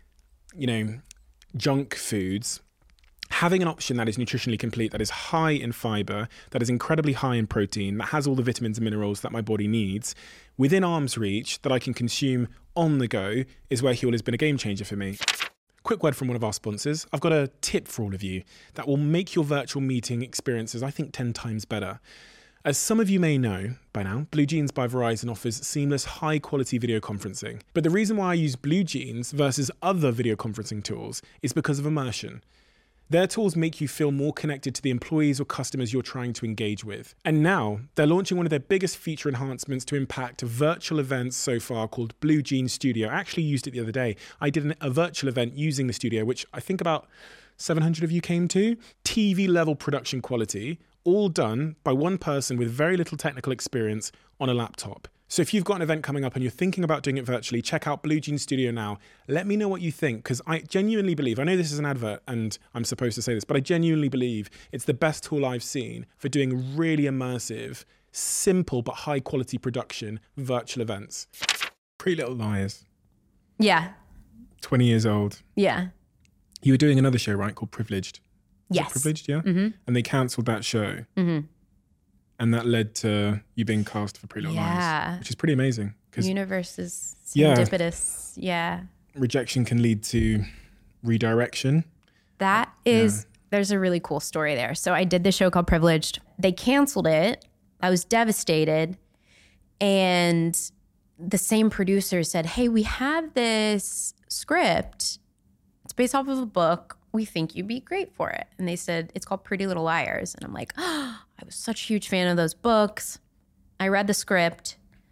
junk foods, having an option that is nutritionally complete, that is high in fiber, that is incredibly high in protein, that has all the vitamins and minerals that my body needs, within arm's reach, that I can consume on the go, is where Huel has been a game changer for me. Quick word from one of our sponsors. I've got a tip for all of you that will make your virtual meeting experiences, I think, 10 times better. As some of you may know by now, BlueJeans by Verizon offers seamless, high-quality video conferencing. But the reason why I use BlueJeans versus other video conferencing tools is because of immersion. Their tools make you feel more connected to the employees or customers you're trying to engage with. And now, they're launching one of their biggest feature enhancements to impact virtual events so far called BlueJeans Studio. I actually used it the other day. I did a virtual event using the studio, which I think about 700 of you came to. TV-level production quality, all done by one person with very little technical experience on a laptop. So if you've got an event coming up and you're thinking about doing it virtually, check out BlueJeans Studio now. Let me know what you think, because I genuinely believe, I know this is an advert and I'm supposed to say this, but I genuinely believe it's the best tool I've seen for doing really immersive, simple but high quality production virtual events. Pretty Little Liars. Yeah. 20 years old. Yeah. You were doing another show, right, called Privileged? Yes. Privileged, yeah? Mm-hmm. And they cancelled that show. Mm-hmm. And that led to you being cast for Pretty Little Liars, which is pretty amazing. Universe is serendipitous. Yeah. Rejection can lead to redirection. That is, there's a really cool story there. So I did this show called Privileged. They canceled it. I was devastated. And the same producer said, hey, we have this script. It's based off of a book. We think you'd be great for it. And they said, it's called Pretty Little Liars. And I'm like, oh, I was such a huge fan of those books. I read the script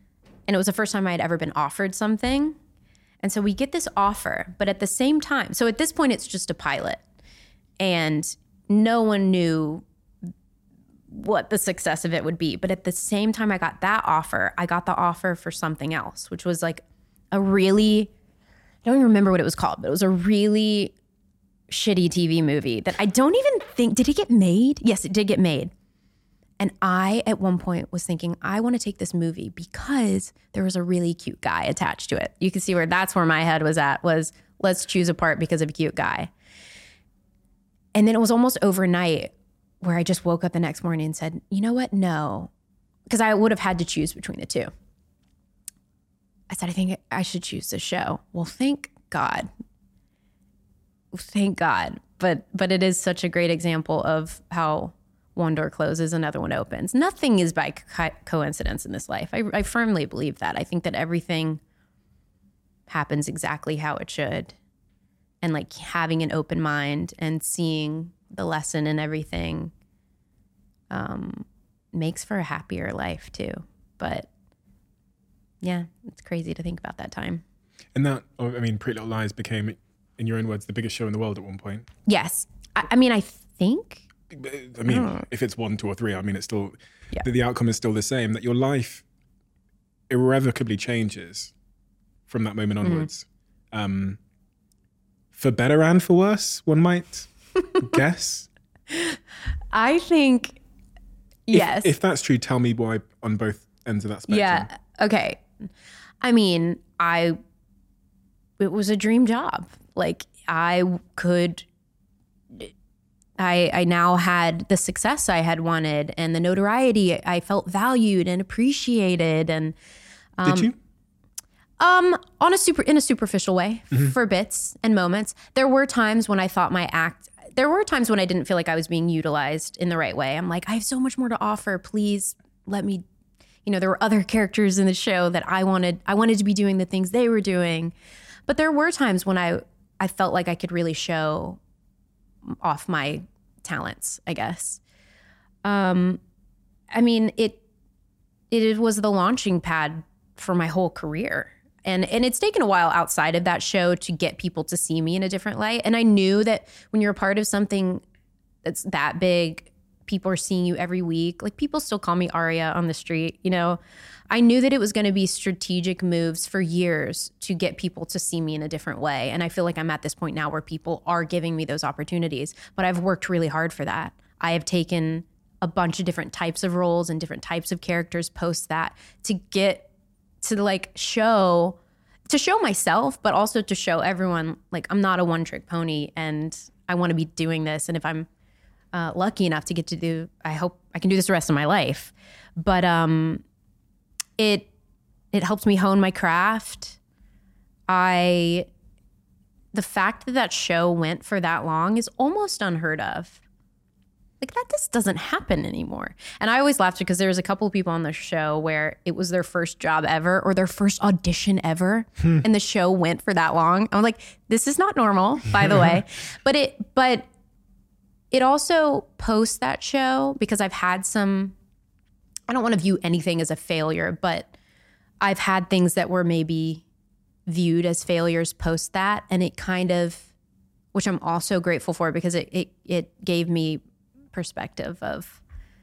And it was the first time I had ever been offered something. And so we get this offer, but at the same time, so at this point it's just a pilot. And no one knew what the success of it would be. But at the same time I got that offer, I got the offer for something else, which was like a really, I don't even remember what it was called, but it was a really shitty TV movie that I don't even think, did it get made? Yes, it did get made. And I, at one point, was thinking, I want to take this movie because there was a really cute guy attached to it. You can see where that's where my head was at, was let's choose a part because of a cute guy. And then it was almost overnight where I just woke up the next morning and said, you know what? No. Because I would have had to choose between the two. I said, I think I should choose this show. Well, thank God. Thank God. But it is such a great example of how one door closes, another one opens. Nothing is by coincidence in this life. I firmly believe that. I think that everything happens exactly how it should. And like having an open mind and seeing the lesson in everything makes for a happier life too. But yeah, it's crazy to think about that time. And that, I mean, Pretty Little Lies became, in your own words, the biggest show in the world at one point. Yes. I mean, I think... I mean, if it's 1, 2, or 3, I mean, it's still, the outcome is still the same, that your life irrevocably changes from that moment onwards. For better and for worse, one might guess. I think, yes. If that's true, tell me why on both ends of that spectrum. Yeah, okay. I mean, it was a dream job. Like, I now had the success I had wanted and the notoriety. I felt valued and appreciated. And did you? In a superficial way, for bits and moments. There were times when I thought there were times when I didn't feel like I was being utilized in the right way. I'm like, I have so much more to offer. Please let me, there were other characters in the show that I wanted to be doing the things they were doing. But there were times when I felt like I could really show off my talents, I guess. I mean, it was the launching pad for my whole career. And it's taken a while outside of that show to get people to see me in a different light. And I knew that when you're a part of something that's that big, people are seeing you every week. Like, people still call me Aria on the street, I knew that it was going to be strategic moves for years to get people to see me in a different way. And I feel like I'm at this point now where people are giving me those opportunities. But I've worked really hard for that. I have taken a bunch of different types of roles and different types of characters post that to get to show myself, but also to show everyone, like, I'm not a one-trick pony and I want to be doing this. And if I'm lucky enough to get to do, I hope I can do this the rest of my life. But it helped me hone my craft. The fact that show went for that long is almost unheard of. Like, that just doesn't happen anymore. And I always laughed because there was a couple of people on the show where it was their first job ever or their first audition ever. And the show went for that long. I'm like, this is not normal, by the way. But it also post that show, because I've had I don't want to view anything as a failure, but I've had things that were maybe viewed as failures post that. And it kind of, which I'm also grateful for, because it gave me perspective of,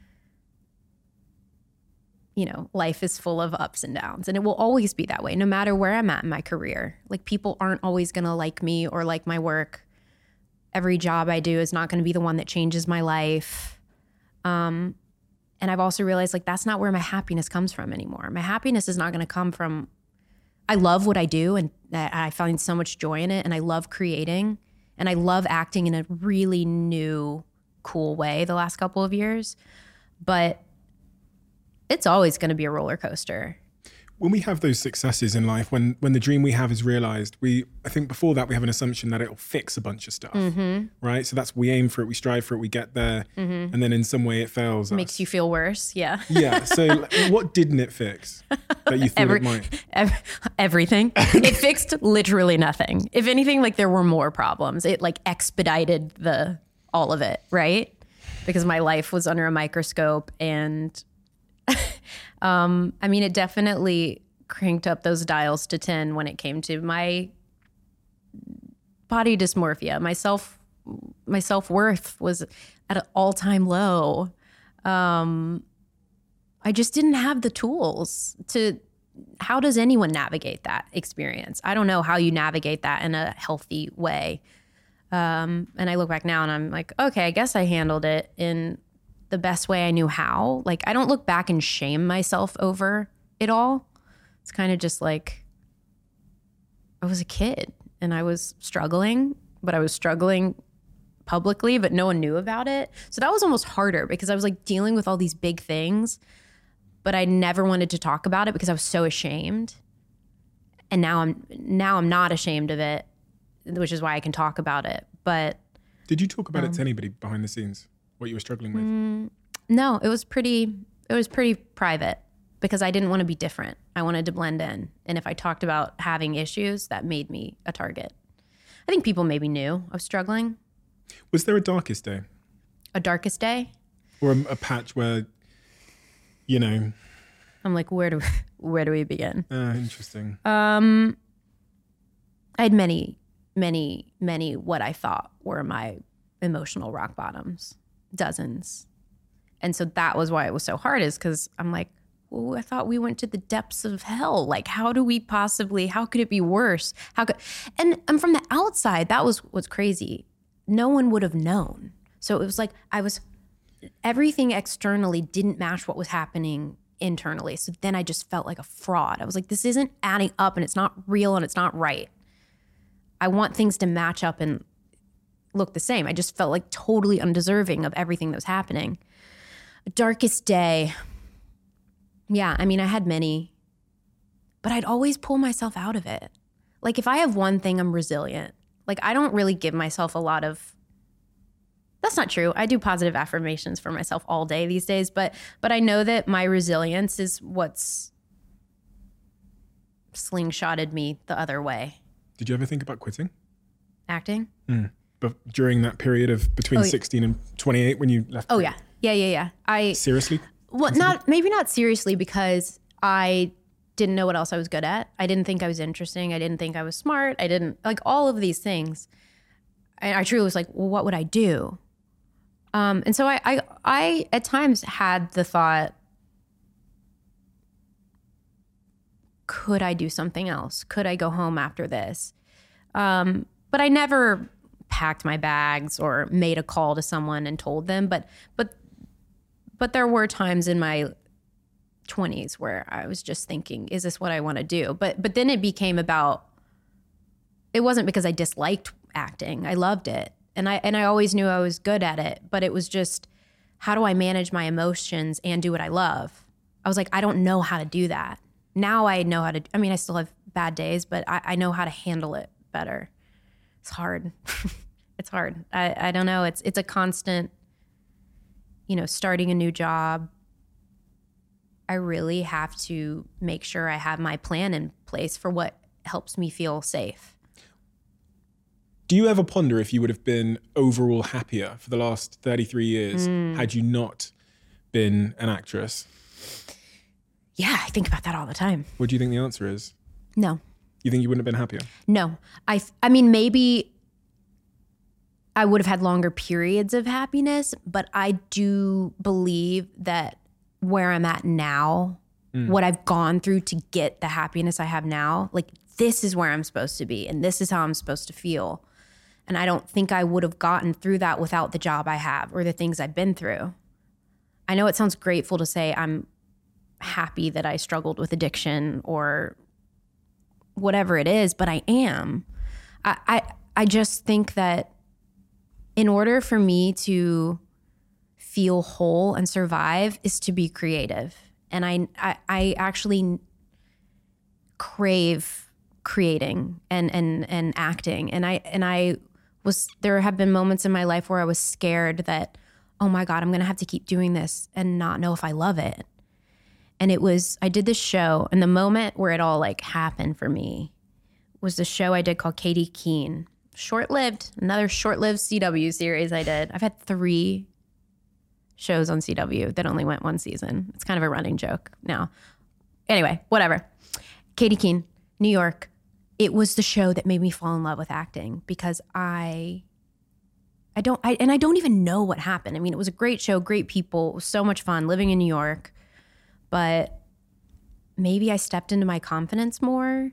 life is full of ups and downs, and it will always be that way, no matter where I'm at in my career. Like, people aren't always going to like me or like my work. Every job I do is not going to be the one that changes my life. And I've also realized, like, that's not where my happiness comes from anymore. My happiness is not going to come from, I love what I do and I find so much joy in it, and I love creating, and I love acting in a really new, cool way the last couple of years. But it's always going to be a roller coaster. When we have those successes in life, when the dream we have is realized, I think before that we have an assumption that it'll fix a bunch of stuff, right? So we aim for it, we strive for it, we get there, and then in some way it fails. Makes you feel worse, yeah. Yeah, so what didn't it fix that you thought it might? Everything. It fixed literally nothing. If anything, like, there were more problems. It expedited all of it, right? Because my life was under a microscope, and I mean, it definitely cranked up those dials to 10 when it came to my body dysmorphia. My self-worth was at an all-time low. I just didn't have the tools to. How does anyone navigate that experience? I don't know how you navigate that in a healthy way. And I look back now and I'm like, okay, I guess I handled it in the best way I knew how. Like, I don't look back and shame myself over it all. It's kind of just like, I was a kid and I was struggling, but I was struggling publicly, but no one knew about it. So that was almost harder because I was like dealing with all these big things, but I never wanted to talk about it because I was so ashamed. And now I'm not ashamed of it, which is why I can talk about it. But did you talk about it to anybody behind the scenes, what you were struggling with? No, it was pretty private because I didn't want to be different. I wanted to blend in. And if I talked about having issues, that made me a target. I think people maybe knew I was struggling. Was there a darkest day? A darkest day? Or a patch where, you know... I'm like, where do we begin? Interesting. I had many what I thought were my emotional rock bottoms, dozens. And so that was why it was so hard, is because I'm like, well, I thought we went to the depths of hell. Like, how could it be worse? And from the outside, that was what's crazy. No one would have known. So it was like everything externally didn't match what was happening internally. So then I just felt like a fraud. I was like, this isn't adding up and it's not real and it's not right. I want things to match up and look the same. I just felt like totally undeserving of everything that was happening. Darkest day. Yeah, I mean, I had many, but I'd always pull myself out of it. Like, if I have one thing, I'm resilient. Like, I don't really give myself a lot of, that's not true. I do positive affirmations for myself all day these days, but I know that my resilience is what's slingshotted me the other way. Did you ever think about quitting? Acting? But during that period of between 16 and 28 when you left? Oh, yeah. Yeah. Seriously? Well, maybe not seriously, because I didn't know what else I was good at. I didn't think I was interesting. I didn't think I was smart. I didn't, like, all of these things. And I truly was like, well, what would I do? And so I at times had the thought, could I do something else? Could I go home after this? But I never packed my bags or made a call to someone and told them. But there were times in my 20s where I was just thinking, is this what I want to do? But then it became about, it wasn't because I disliked acting. I loved it. And I always knew I was good at it, but it was just, how do I manage my emotions and do what I love? I was like, I don't know how to do that. Now I know how to, I mean, I still have bad days, but I know how to handle it better. It's hard. It's hard. I don't know. It's a constant, starting a new job. I really have to make sure I have my plan in place for what helps me feel safe. Do you ever ponder if you would have been overall happier for the last 33 years had you not been an actress? Yeah, I think about that all the time. What do you think the answer is? No. You think you wouldn't have been happier? No. I mean, maybe I would have had longer periods of happiness, but I do believe that where I'm at now, what I've gone through to get the happiness I have now, like, this is where I'm supposed to be and this is how I'm supposed to feel. And I don't think I would have gotten through that without the job I have or the things I've been through. I know it sounds grateful to say I'm happy that I struggled with addiction or whatever it is, but I am. I just think that in order for me to feel whole and survive is to be creative. And I actually crave creating and acting. And there have been moments in my life where I was scared that, oh my God, I'm going to have to keep doing this and not know if I love it. And I did this show, and the moment where it all like happened for me was the show I did called Katie Keene. Another short-lived CW series I did. I've had 3 shows on CW that only went 1 season. It's kind of a running joke now. Anyway, whatever. Katie Keene, New York. It was the show that made me fall in love with acting because I don't even know what happened. I mean, it was a great show, great people, it was so much fun living in New York, but maybe I stepped into my confidence more.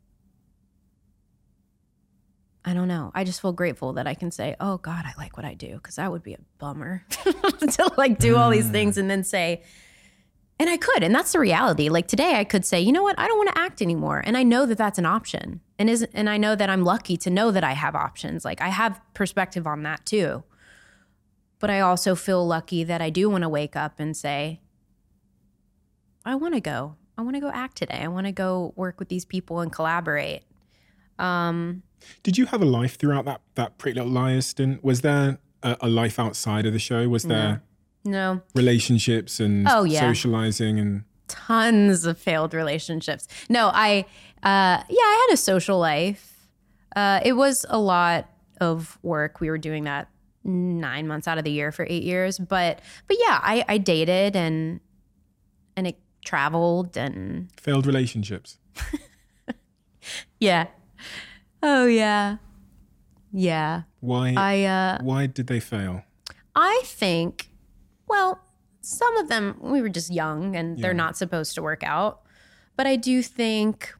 I don't know. I just feel grateful that I can say, oh God, I like what I do. Cause that would be a bummer to like do all these things and then say, and I could, and that's the reality. Like today I could say, you know what? I don't want to act anymore. And I know that that's an option. And I know that I'm lucky to know that I have options. Like I have perspective on that too. But I also feel lucky that I do want to wake up and say, I want to go act today. I want to go work with these people and collaborate. Did you have a life throughout that Pretty Little Liars stint? Was there a life outside of the show? Was there no relationships and socializing and tons of failed relationships? No, I had a social life. It was a lot of work. We were doing that 9 months out of the year for 8 years. But yeah, I dated and it traveled and failed relationships. Yeah. Oh yeah. Yeah. Why did they fail? I think, well, some of them, we were just young and they're not supposed to work out. But I do think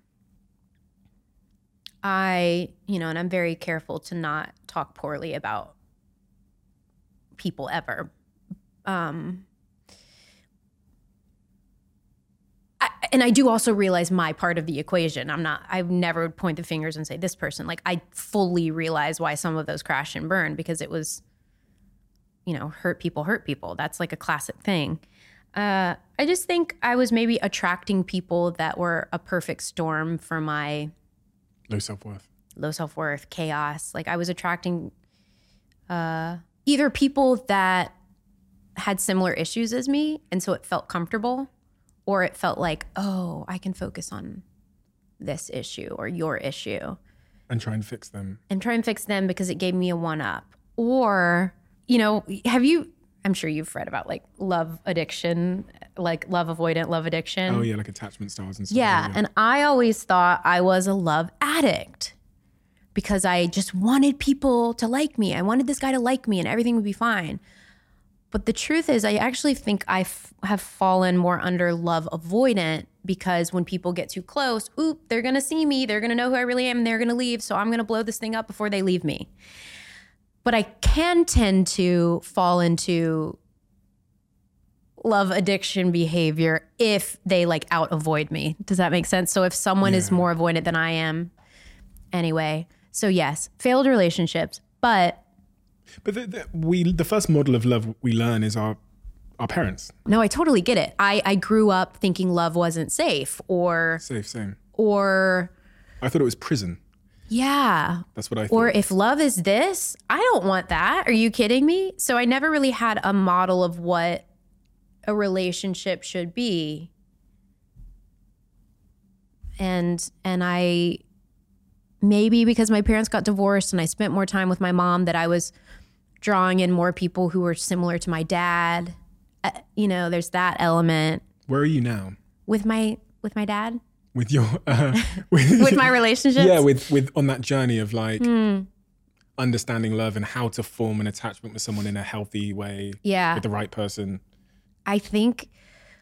and I'm very careful to not talk poorly about people ever. And I do also realize my part of the equation. I never point the fingers and say this person. Like I fully realize why some of those crash and burn because it was, hurt people. That's like a classic thing. I just think I was maybe attracting people that were a perfect storm for my low self-worth, chaos. Like I was attracting either people that had similar issues as me, and so it felt comfortable, or it felt like, oh, I can focus on this issue or your issue. And try and fix them. Because it gave me a one-up. Or, I'm sure you've read about like love addiction, like love avoidant, love addiction. Oh yeah, like attachment styles and stuff. Yeah, and I always thought I was a love addict because I just wanted people to like me. I wanted this guy to like me and everything would be fine. But the truth is, I actually think I have fallen more under love avoidant because when people get too close, they're going to see me. They're going to know who I really am and they're going to leave. So I'm going to blow this thing up before they leave me. But I can tend to fall into love addiction behavior if they like out avoid me. Does that make sense? So if someone is more avoidant than I am anyway. So yes, failed relationships, But the first model of love we learn is our parents. No, I totally get it. I grew up thinking love wasn't safe or... Same. Or... I thought it was prison. Yeah. That's what I thought. Or if love is this, I don't want that. Are you kidding me? So I never really had a model of what a relationship should be. And I... Maybe because my parents got divorced and I spent more time with my mom that I was drawing in more people who were similar to my dad. There's that element. Where are you now? With my dad? With your with my relationships? Yeah, with on that journey of like understanding love and how to form an attachment with someone in a healthy way. Yeah. With the right person. I think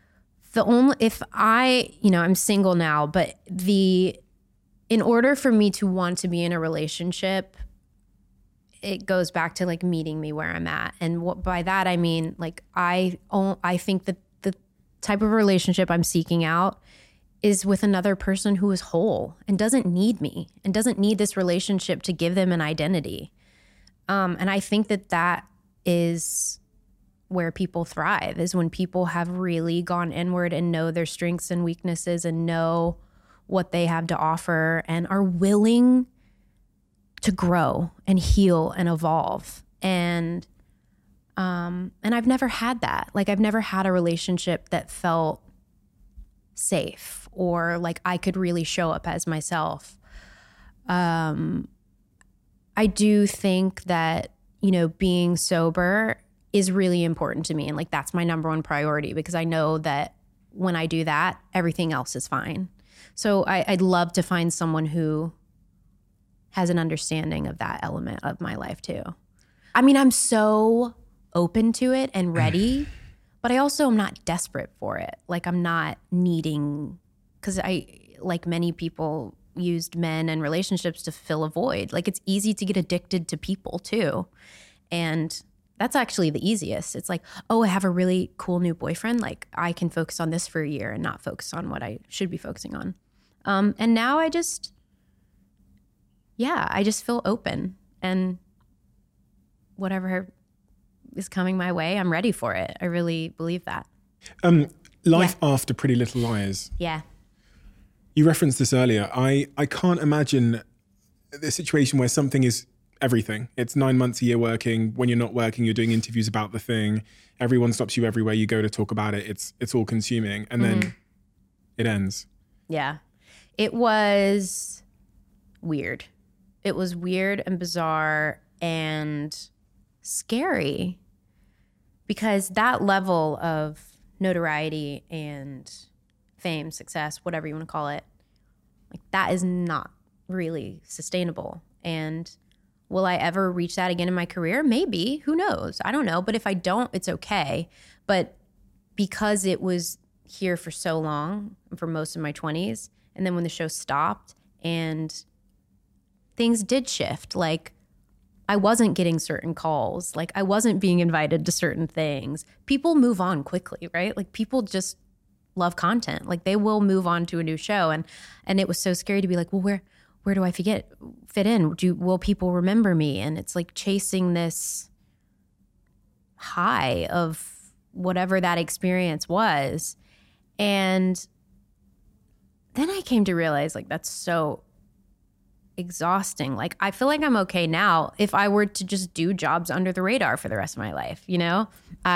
I'm single now, but in order for me to want to be in a relationship, it goes back to like meeting me where I'm at. And by that, I mean, like, I think that the type of relationship I'm seeking out is with another person who is whole and doesn't need me and doesn't need this relationship to give them an identity. And I think that is where people thrive, is when people have really gone inward and know their strengths and weaknesses and know what they have to offer and are willing to grow and heal and evolve. And I've never had that. Like I've never had a relationship that felt safe or like I could really show up as myself. I do think that, being sober is really important to me. And like, that's my number one priority because I know that when I do that, everything else is fine. So I'd love to find someone who has an understanding of that element of my life too. I mean, I'm so open to it and ready, but I also am not desperate for it. Like I'm not needing, because I, like many people, used men and relationships to fill a void. Like it's easy to get addicted to people too. And that's actually the easiest. It's like, oh, I have a really cool new boyfriend. Like I can focus on this for a year and not focus on what I should be focusing on. And now I just feel open, and whatever is coming my way, I'm ready for it. I really believe that. Life after Pretty Little Liars. Yeah. You referenced this earlier. I can't imagine the situation where something is everything. It's 9 months a year working. When you're not working, you're doing interviews about the thing. Everyone stops you everywhere you go to talk about it. It's all consuming. And then it ends. Yeah. It was weird. It was weird and bizarre and scary, because that level of notoriety and fame, success, whatever you want to call it, like that is not really sustainable. And will I ever reach that again in my career? Maybe. Who knows? I don't know. But if I don't, it's okay. But because it was here for so long, for most of my 20s, and then when the show stopped and things did shift, like I wasn't getting certain calls, like I wasn't being invited to certain things. People move on quickly, right? Like people just love content. Like they will move on to a new show. And it was so scary to be like, well, where do I fit in? Will people remember me? And it's like chasing this high of whatever that experience was. And then I came to realize like that's so exhausting. Like I feel like I'm okay now if I were to just do jobs under the radar for the rest of my life, you know?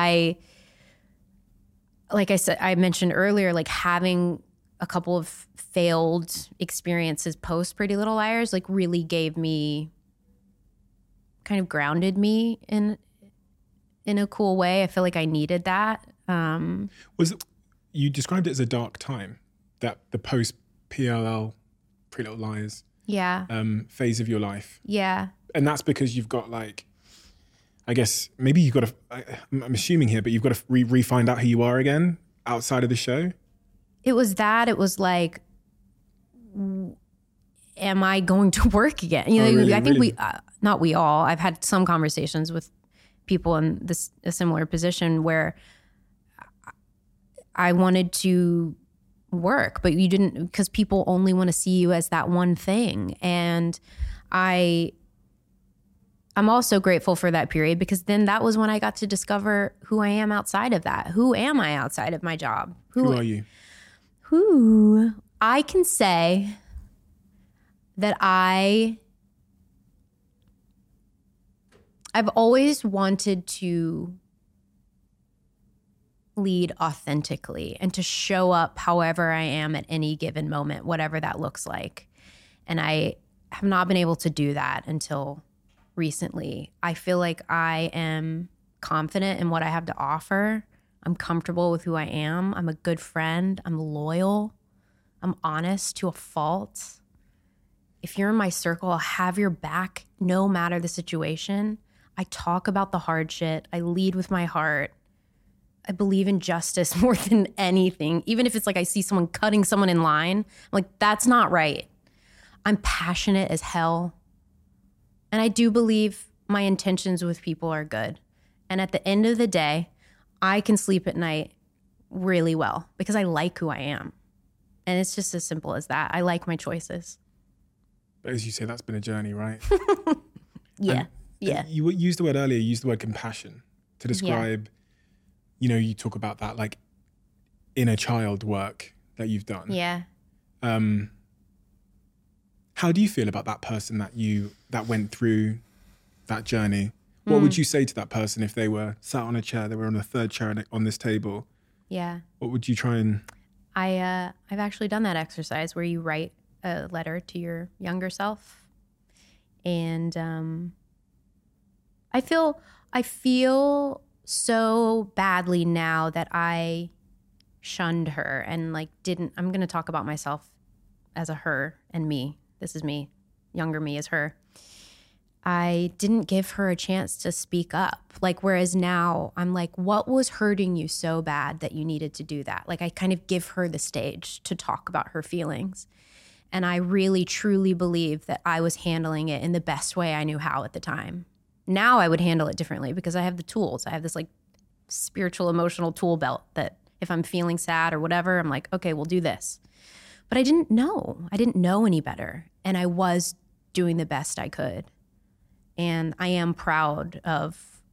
Like I said, I mentioned earlier, like having a couple of failed experiences post Pretty Little Liars, like really gave me, kind of grounded me in a cool way. I feel like I needed that. You described it as a dark time, that the post PLL, Pretty Little Liars, phase of your life. Yeah. And that's because you've got like, I guess maybe you've got to, I'm assuming here, but you've got to re-find out who you are again outside of the show. It was that. It was like, am I going to work again? You know, really, I think really? not we all. I've had some conversations with people in a similar position where I wanted to work, but you didn't, because people only want to see you as that one thing. And I'm also grateful for that period, because then that was when I got to discover who I am outside of that. Who am I outside of my job? Who are you? Who I can say that I've always wanted to lead authentically and to show up however I am at any given moment, whatever that looks like. And I have not been able to do that until recently. I feel like I am confident in what I have to offer. I'm comfortable with who I am. I'm a good friend. I'm loyal. I'm honest to a fault. If you're in my circle, I'll have your back no matter the situation. I talk about the hard shit. I lead with my heart. I believe in justice more than anything. Even if it's like I see someone cutting someone in line, I'm like, that's not right. I'm passionate as hell. And I do believe my intentions with people are good. And at the end of the day, I can sleep at night really well because I like who I am. And it's just as simple as that. I like my choices. But as you say, that's been a journey, right? Yeah. And you used the word earlier, you used the word compassion to describe, you know, you talk about that like inner child work that you've done. Yeah. How do you feel about that person that went through that journey? What would you say to that person if they were sat on a chair, they were on a third chair on this table? Yeah. What would you try and... I've actually done that exercise where you write a letter to your younger self. And I feel so badly now that I shunned her and like I'm going to talk about myself as a her and me. This is me. Younger me is her. I didn't give her a chance to speak up. Like, whereas now I'm like, what was hurting you so bad that you needed to do that? Like, I kind of give her the stage to talk about her feelings. And I really, truly believe that I was handling it in the best way I knew how at the time. Now I would handle it differently because I have the tools. I have this like spiritual, emotional tool belt that if I'm feeling sad or whatever, I'm like, okay, we'll do this. But I didn't know. I didn't know any better. And I was doing the best I could. And I am proud of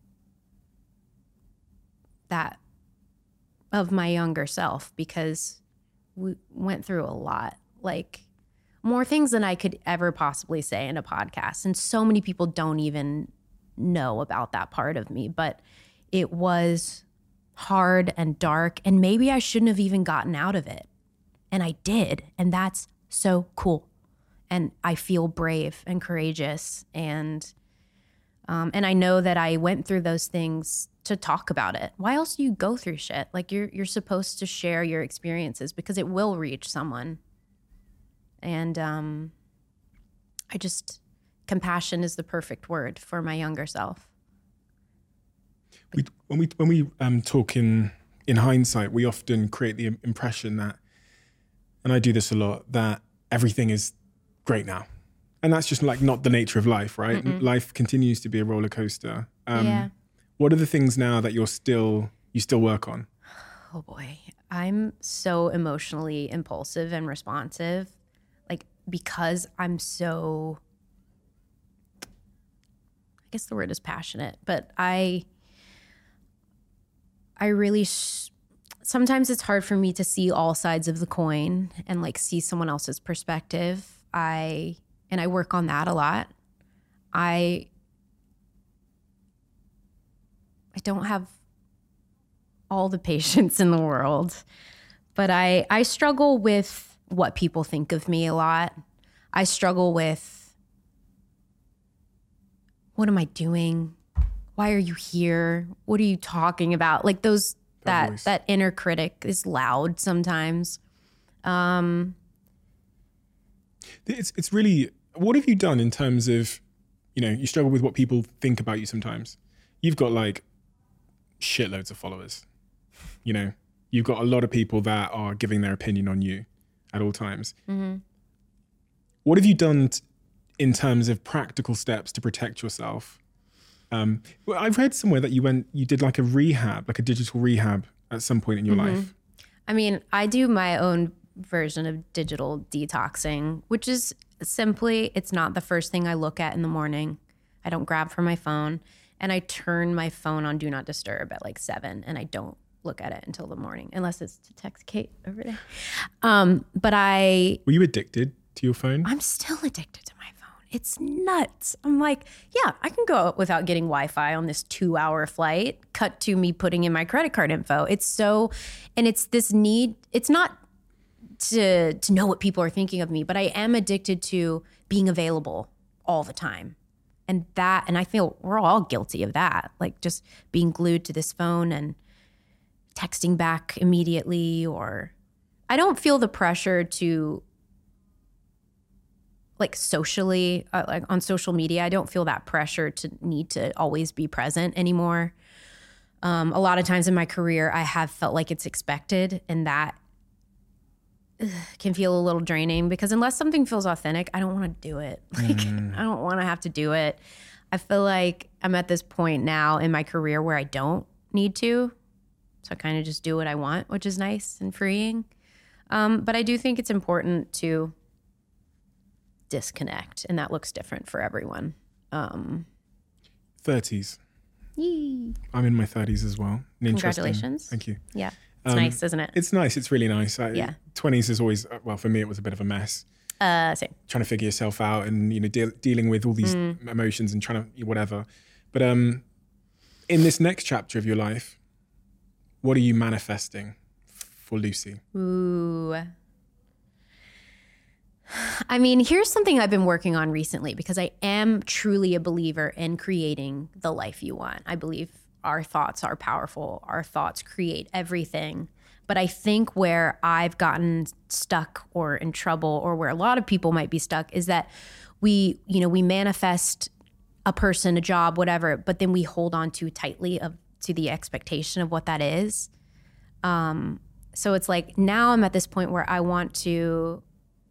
that, of my younger self, because we went through a lot, like more things than I could ever possibly say in a podcast. And so many people don't even know about that part of me, but it was hard and dark, and maybe I shouldn't have even gotten out of it. And I did, and that's so cool. And I feel brave and courageous, and I know that I went through those things to talk about it. Why else do you go through shit? Like you're supposed to share your experiences because it will reach someone. And compassion is the perfect word for my younger self. When we talk in hindsight, we often create the impression that, and I do this a lot, that everything is great now. And that's just like not the nature of life, right? Mm-mm. Life continues to be a roller coaster. Yeah. What are the things now that you still work on? Oh boy, I'm so emotionally impulsive and responsive, like because I'm so, I guess the word is passionate, but I really, sometimes it's hard for me to see all sides of the coin and like see someone else's perspective. And I work on that a lot. I don't have all the patience in the world, but I struggle with what people think of me a lot. I struggle with, what am I doing? Why are you here? What are you talking about? Like that inner critic is loud sometimes. It's really, what have you done in terms of, you struggle with what people think about you sometimes. You've got like shitloads of followers. You've got a lot of people that are giving their opinion on you at all times. Mm-hmm. What have you done in terms of practical steps to protect yourself? Well, I've read somewhere that you did like a rehab, like a digital rehab at some point in your life. I mean, I do my own version of digital detoxing, which is simply, it's not the first thing I look at in the morning. I don't grab for my phone, and I turn my phone on Do Not Disturb at like 7, and I don't look at it until the morning, unless it's to text Kate over there. But were you addicted to your phone? I'm still addicted to my phone. It's nuts. I'm like, yeah, I can go without getting Wi-Fi on this 2-hour flight, cut to me putting in my credit card info. It's this need, it's not to know what people are thinking of me, but I am addicted to being available all the time. And I feel we're all guilty of that. Like just being glued to this phone and texting back immediately, or I don't feel the pressure to like socially, like on social media, I don't feel that pressure to need to always be present anymore. A lot of times in my career, I have felt like it's expected, and that can feel a little draining because unless something feels authentic, I don't want to do it. Like I don't want to have to do it. I feel like I'm at this point now in my career where I don't need to. So I kind of just do what I want, which is nice and freeing. But I do think it's important to disconnect, and that looks different for everyone. 30s. Yee. I'm in my 30s as well. Congratulations. Thank you. Yeah. It's nice, isn't it? It's nice. It's really nice. Yeah. 20s is always, well, for me, it was a bit of a mess. Same. Trying to figure yourself out and, dealing with all these emotions and trying to, whatever. But in this next chapter of your life, what are you manifesting for Lucy? Ooh. I mean, here's something I've been working on recently because I am truly a believer in creating the life you want. I believe our thoughts are powerful. Our thoughts create everything. But I think where I've gotten stuck or in trouble, or where a lot of people might be stuck, is that we manifest a person, a job, whatever, but then we hold on too tightly to the expectation of what that is. So it's like, now I'm at this point where I want to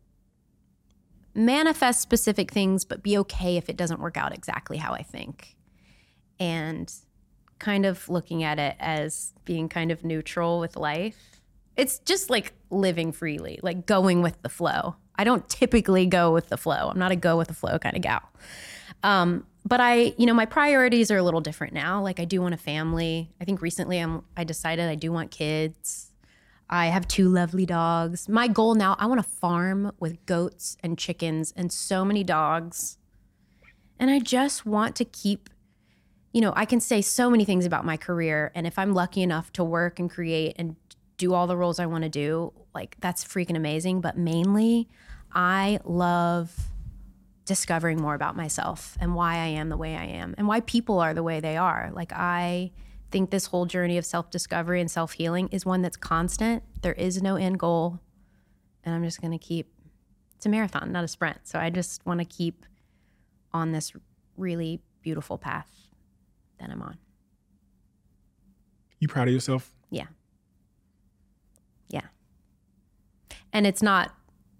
manifest specific things, but be okay if it doesn't work out exactly how I think. And kind of looking at it as being kind of neutral with life. It's just like living freely, like going with the flow. I don't typically go with the flow. I'm not a go with the flow kind of gal. But my priorities are a little different now. Like, I do want a family. I think recently I decided I do want kids. I have 2 lovely dogs. My goal now, I want to farm with goats and chickens and so many dogs. And I just want to keep, I can say so many things about my career. And if I'm lucky enough to work and create and do all the roles I want to do, like, that's freaking amazing. But mainly, I love discovering more about myself and why I am the way I am and why people are the way they are. Like, I think this whole journey of self-discovery and self-healing is one that's constant. There is no end goal. And I'm just going to keep, it's a marathon, not a sprint. So I just want to keep on this really beautiful path that I'm on. You proud of yourself? Yeah. Yeah. And it's not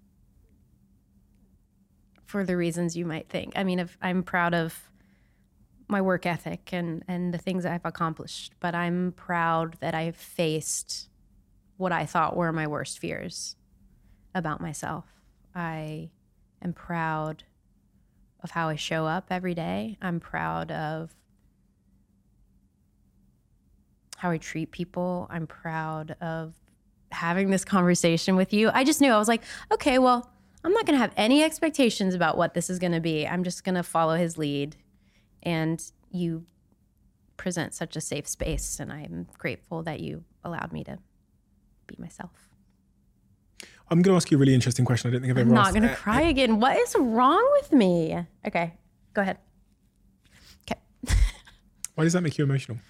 for the reasons you might think. I mean, I'm proud of my work ethic and the things I've accomplished, but I'm proud that I've faced what I thought were my worst fears about myself. I am proud of how I show up every day. I'm proud of how I treat people. I'm proud of having this conversation with you. I just knew, I was like, okay, well, I'm not going to have any expectations about what this is going to be. I'm just going to follow his lead. And you present such a safe space, and I'm grateful that you allowed me to be myself. I'm going to ask you a really interesting question. I don't think I've ever asked. I'm not going to cry again. What is wrong with me? Okay, go ahead. Okay. Why does that make you emotional?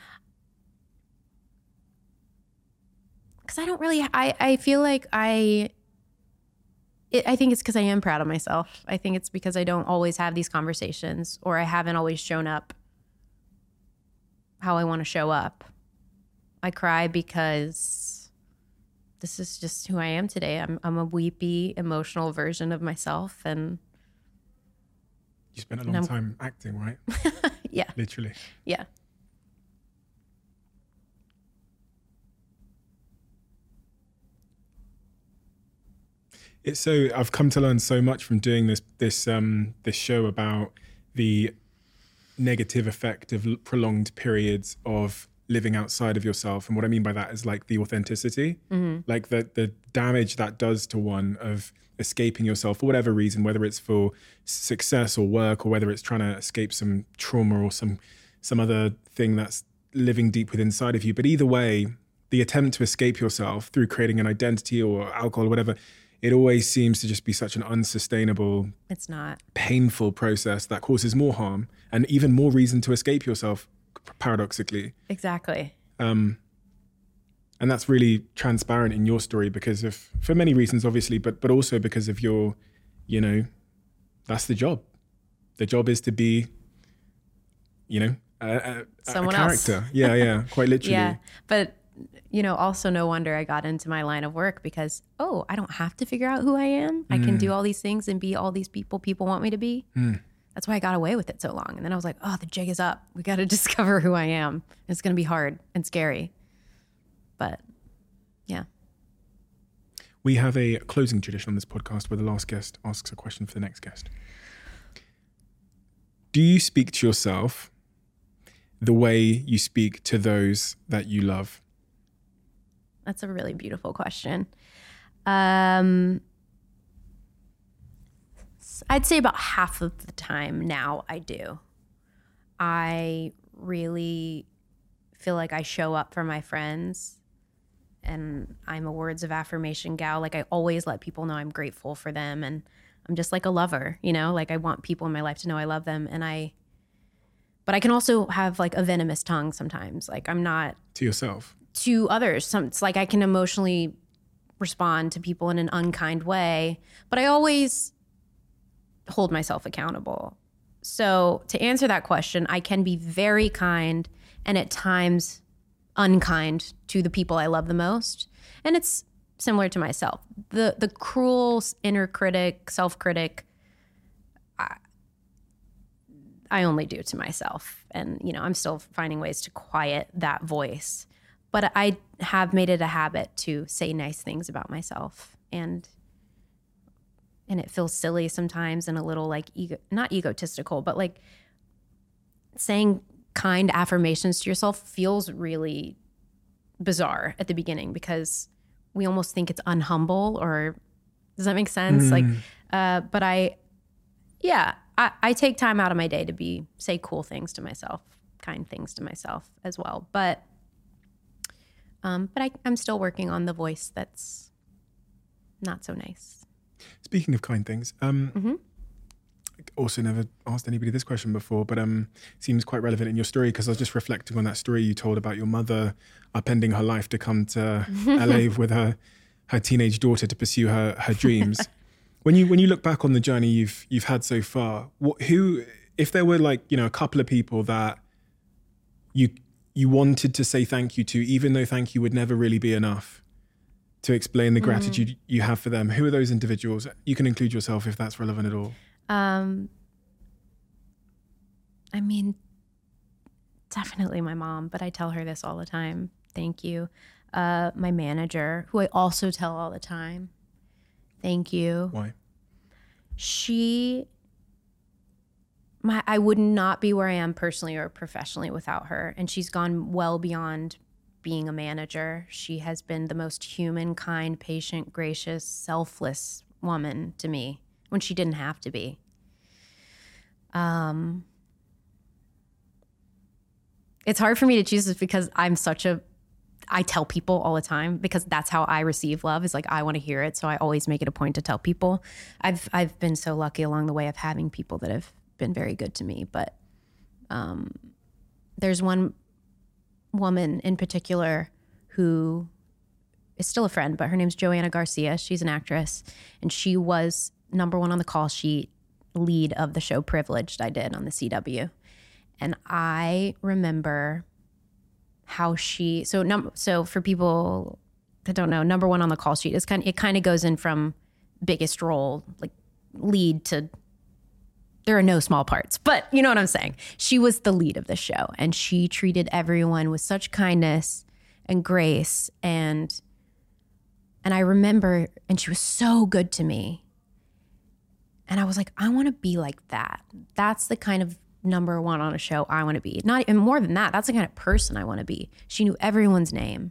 Because I don't really, I feel like I think it's because I am proud of myself. I think it's because I don't always have these conversations, or I haven't always shown up how I want to show up. I cry because this is just who I am today. I'm a weepy, emotional version of myself. And you spent a long time acting, right? Yeah. Literally. Yeah. It's so, I've come to learn so much from doing this show about the negative effect of prolonged periods of living outside of yourself. And what I mean by that is like the authenticity, like the damage that does to one of escaping yourself for whatever reason, whether it's for success or work, or whether it's trying to escape some trauma or some other thing that's living deep within inside of you. But either way, the attempt to escape yourself through creating an identity or alcohol or whatever, it always seems to just be such an unsustainable, it's not painful process that causes more harm and even more reason to escape yourself, paradoxically. Exactly. And that's really transparent in your story because of, for many reasons, obviously, but also because of your, that's the job. The job is to be, a character. Else. Yeah, quite literally. Yeah, but also no wonder I got into my line of work because, I don't have to figure out who I am. I can do all these things and be all these people want me to be. That's why I got away with it so long. And then I was like, the jig is up. We got to discover who I am. It's going to be hard and scary. But yeah. We have a closing tradition on this podcast where the last guest asks a question for the next guest. Do you speak to yourself the way you speak to those that you love? That's a really beautiful question. I'd say about half of the time now I do. I really feel like I show up for my friends, and I'm a words of affirmation gal. Like, I always let people know I'm grateful for them, and I'm just like a lover, like I want people in my life to know I love them. But I can also have like a venomous tongue sometimes. Like, I'm not... To yourself? to others. It's like I can emotionally respond to people in an unkind way, but I always hold myself accountable. So to answer that question, I can be very kind and at times unkind to the people I love the most. And it's similar to myself. The cruel inner critic, self-critic, I only do to myself. And, I'm still finding ways to quiet that voice. But I have made it a habit to say nice things about myself. And it feels silly sometimes and a little like not egotistical, but like saying kind affirmations to yourself feels really bizarre at the beginning because we almost think it's unhumble, or does that make sense? But I take time out of my day to say cool things to myself, kind things to myself as well. But I'm still working on the voice that's not so nice. Speaking of kind things, also never asked anybody this question before, but seems quite relevant in your story because I was just reflecting on that story you told about your mother upending her life to come to LA with her teenage daughter to pursue her dreams. When you look back on the journey you've had so far, who, if there were like, a couple of people that you wanted to say thank you to, even though thank you would never really be enough to explain the gratitude you have for them, who are those individuals? You can include yourself if that's relevant at all. I mean, definitely my mom, but I tell her this all the time. Thank you. My manager, who I also tell all the time. Thank you. Why? I would not be where I am personally or professionally without her. And she's gone well beyond being a manager. She has been the most human, kind, patient, gracious, selfless woman to me when she didn't have to be. It's hard for me to choose this because I tell people all the time because that's how I receive love, is like I want to hear it. So I always make it a point to tell people. I've been so lucky along the way of having people that have been very good to me. But there's one woman in particular who is still a friend, but her name's Joanna Garcia. She's an actress, and she was number 1 on the call sheet, lead of the show Privileged I did on the CW. And I remember how so for people that don't know, number 1 on the call sheet is it kind of goes in from biggest role, like lead, to there are no small parts, but you know what I'm saying? She was the lead of the show, and she treated everyone with such kindness and grace. And I remember, and she was so good to me. And I was like, I want to be like that. That's the kind of number 1 on a show I want to be. Not even more than that. That's the kind of person I want to be. She knew everyone's name.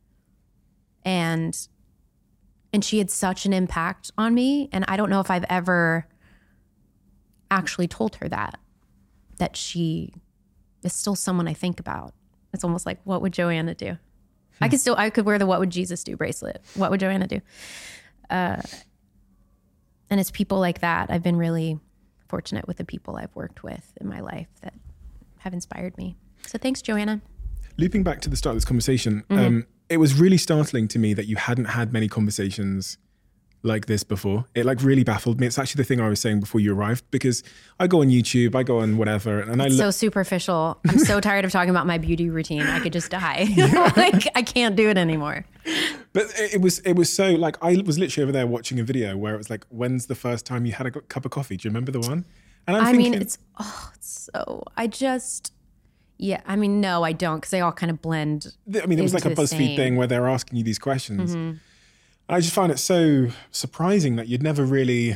And she had such an impact on me. And I don't know if I've ever actually told her that she is still someone I think about. It's almost like, what would Joanna do? I could wear the What Would Jesus Do bracelet. What would Joanna do? And it's people like that. I've been really fortunate with the people I've worked with in my life that have inspired me. So thanks, Joanna. Looping back to the start of this conversation, it was really startling to me that you hadn't had many conversations like this before. It like really baffled me. It's actually the thing I was saying before you arrived, because I go on YouTube, I go on whatever, and it's so superficial. I'm so tired of talking about my beauty routine. I could just die. Like I can't do it anymore. But it was so like, I was literally over there watching a video where it was like, when's the first time you had a cup of coffee? Do you remember the one? And I'm thinking, no, I don't, because they all kind of blend. I mean, it was like a BuzzFeed thing where they're asking you these questions. Mm-hmm. I just found it so surprising that you'd never really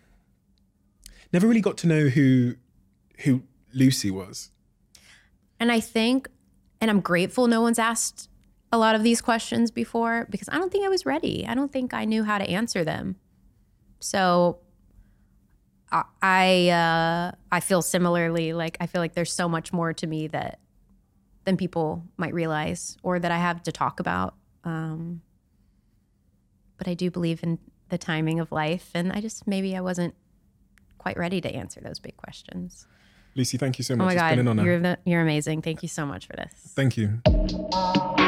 got to know who Lucy was. And I think, and I'm grateful no one's asked a lot of these questions before, because I don't think I was ready. I don't think I knew how to answer them. So I feel similarly, like I feel like there's so much more to me than people might realize, or that I have to talk about. But I do believe in the timing of life, and maybe I wasn't quite ready to answer those big questions. Lucy, thank you so much. Oh my God, it's been an honor. You're amazing. Thank you so much for this. Thank you.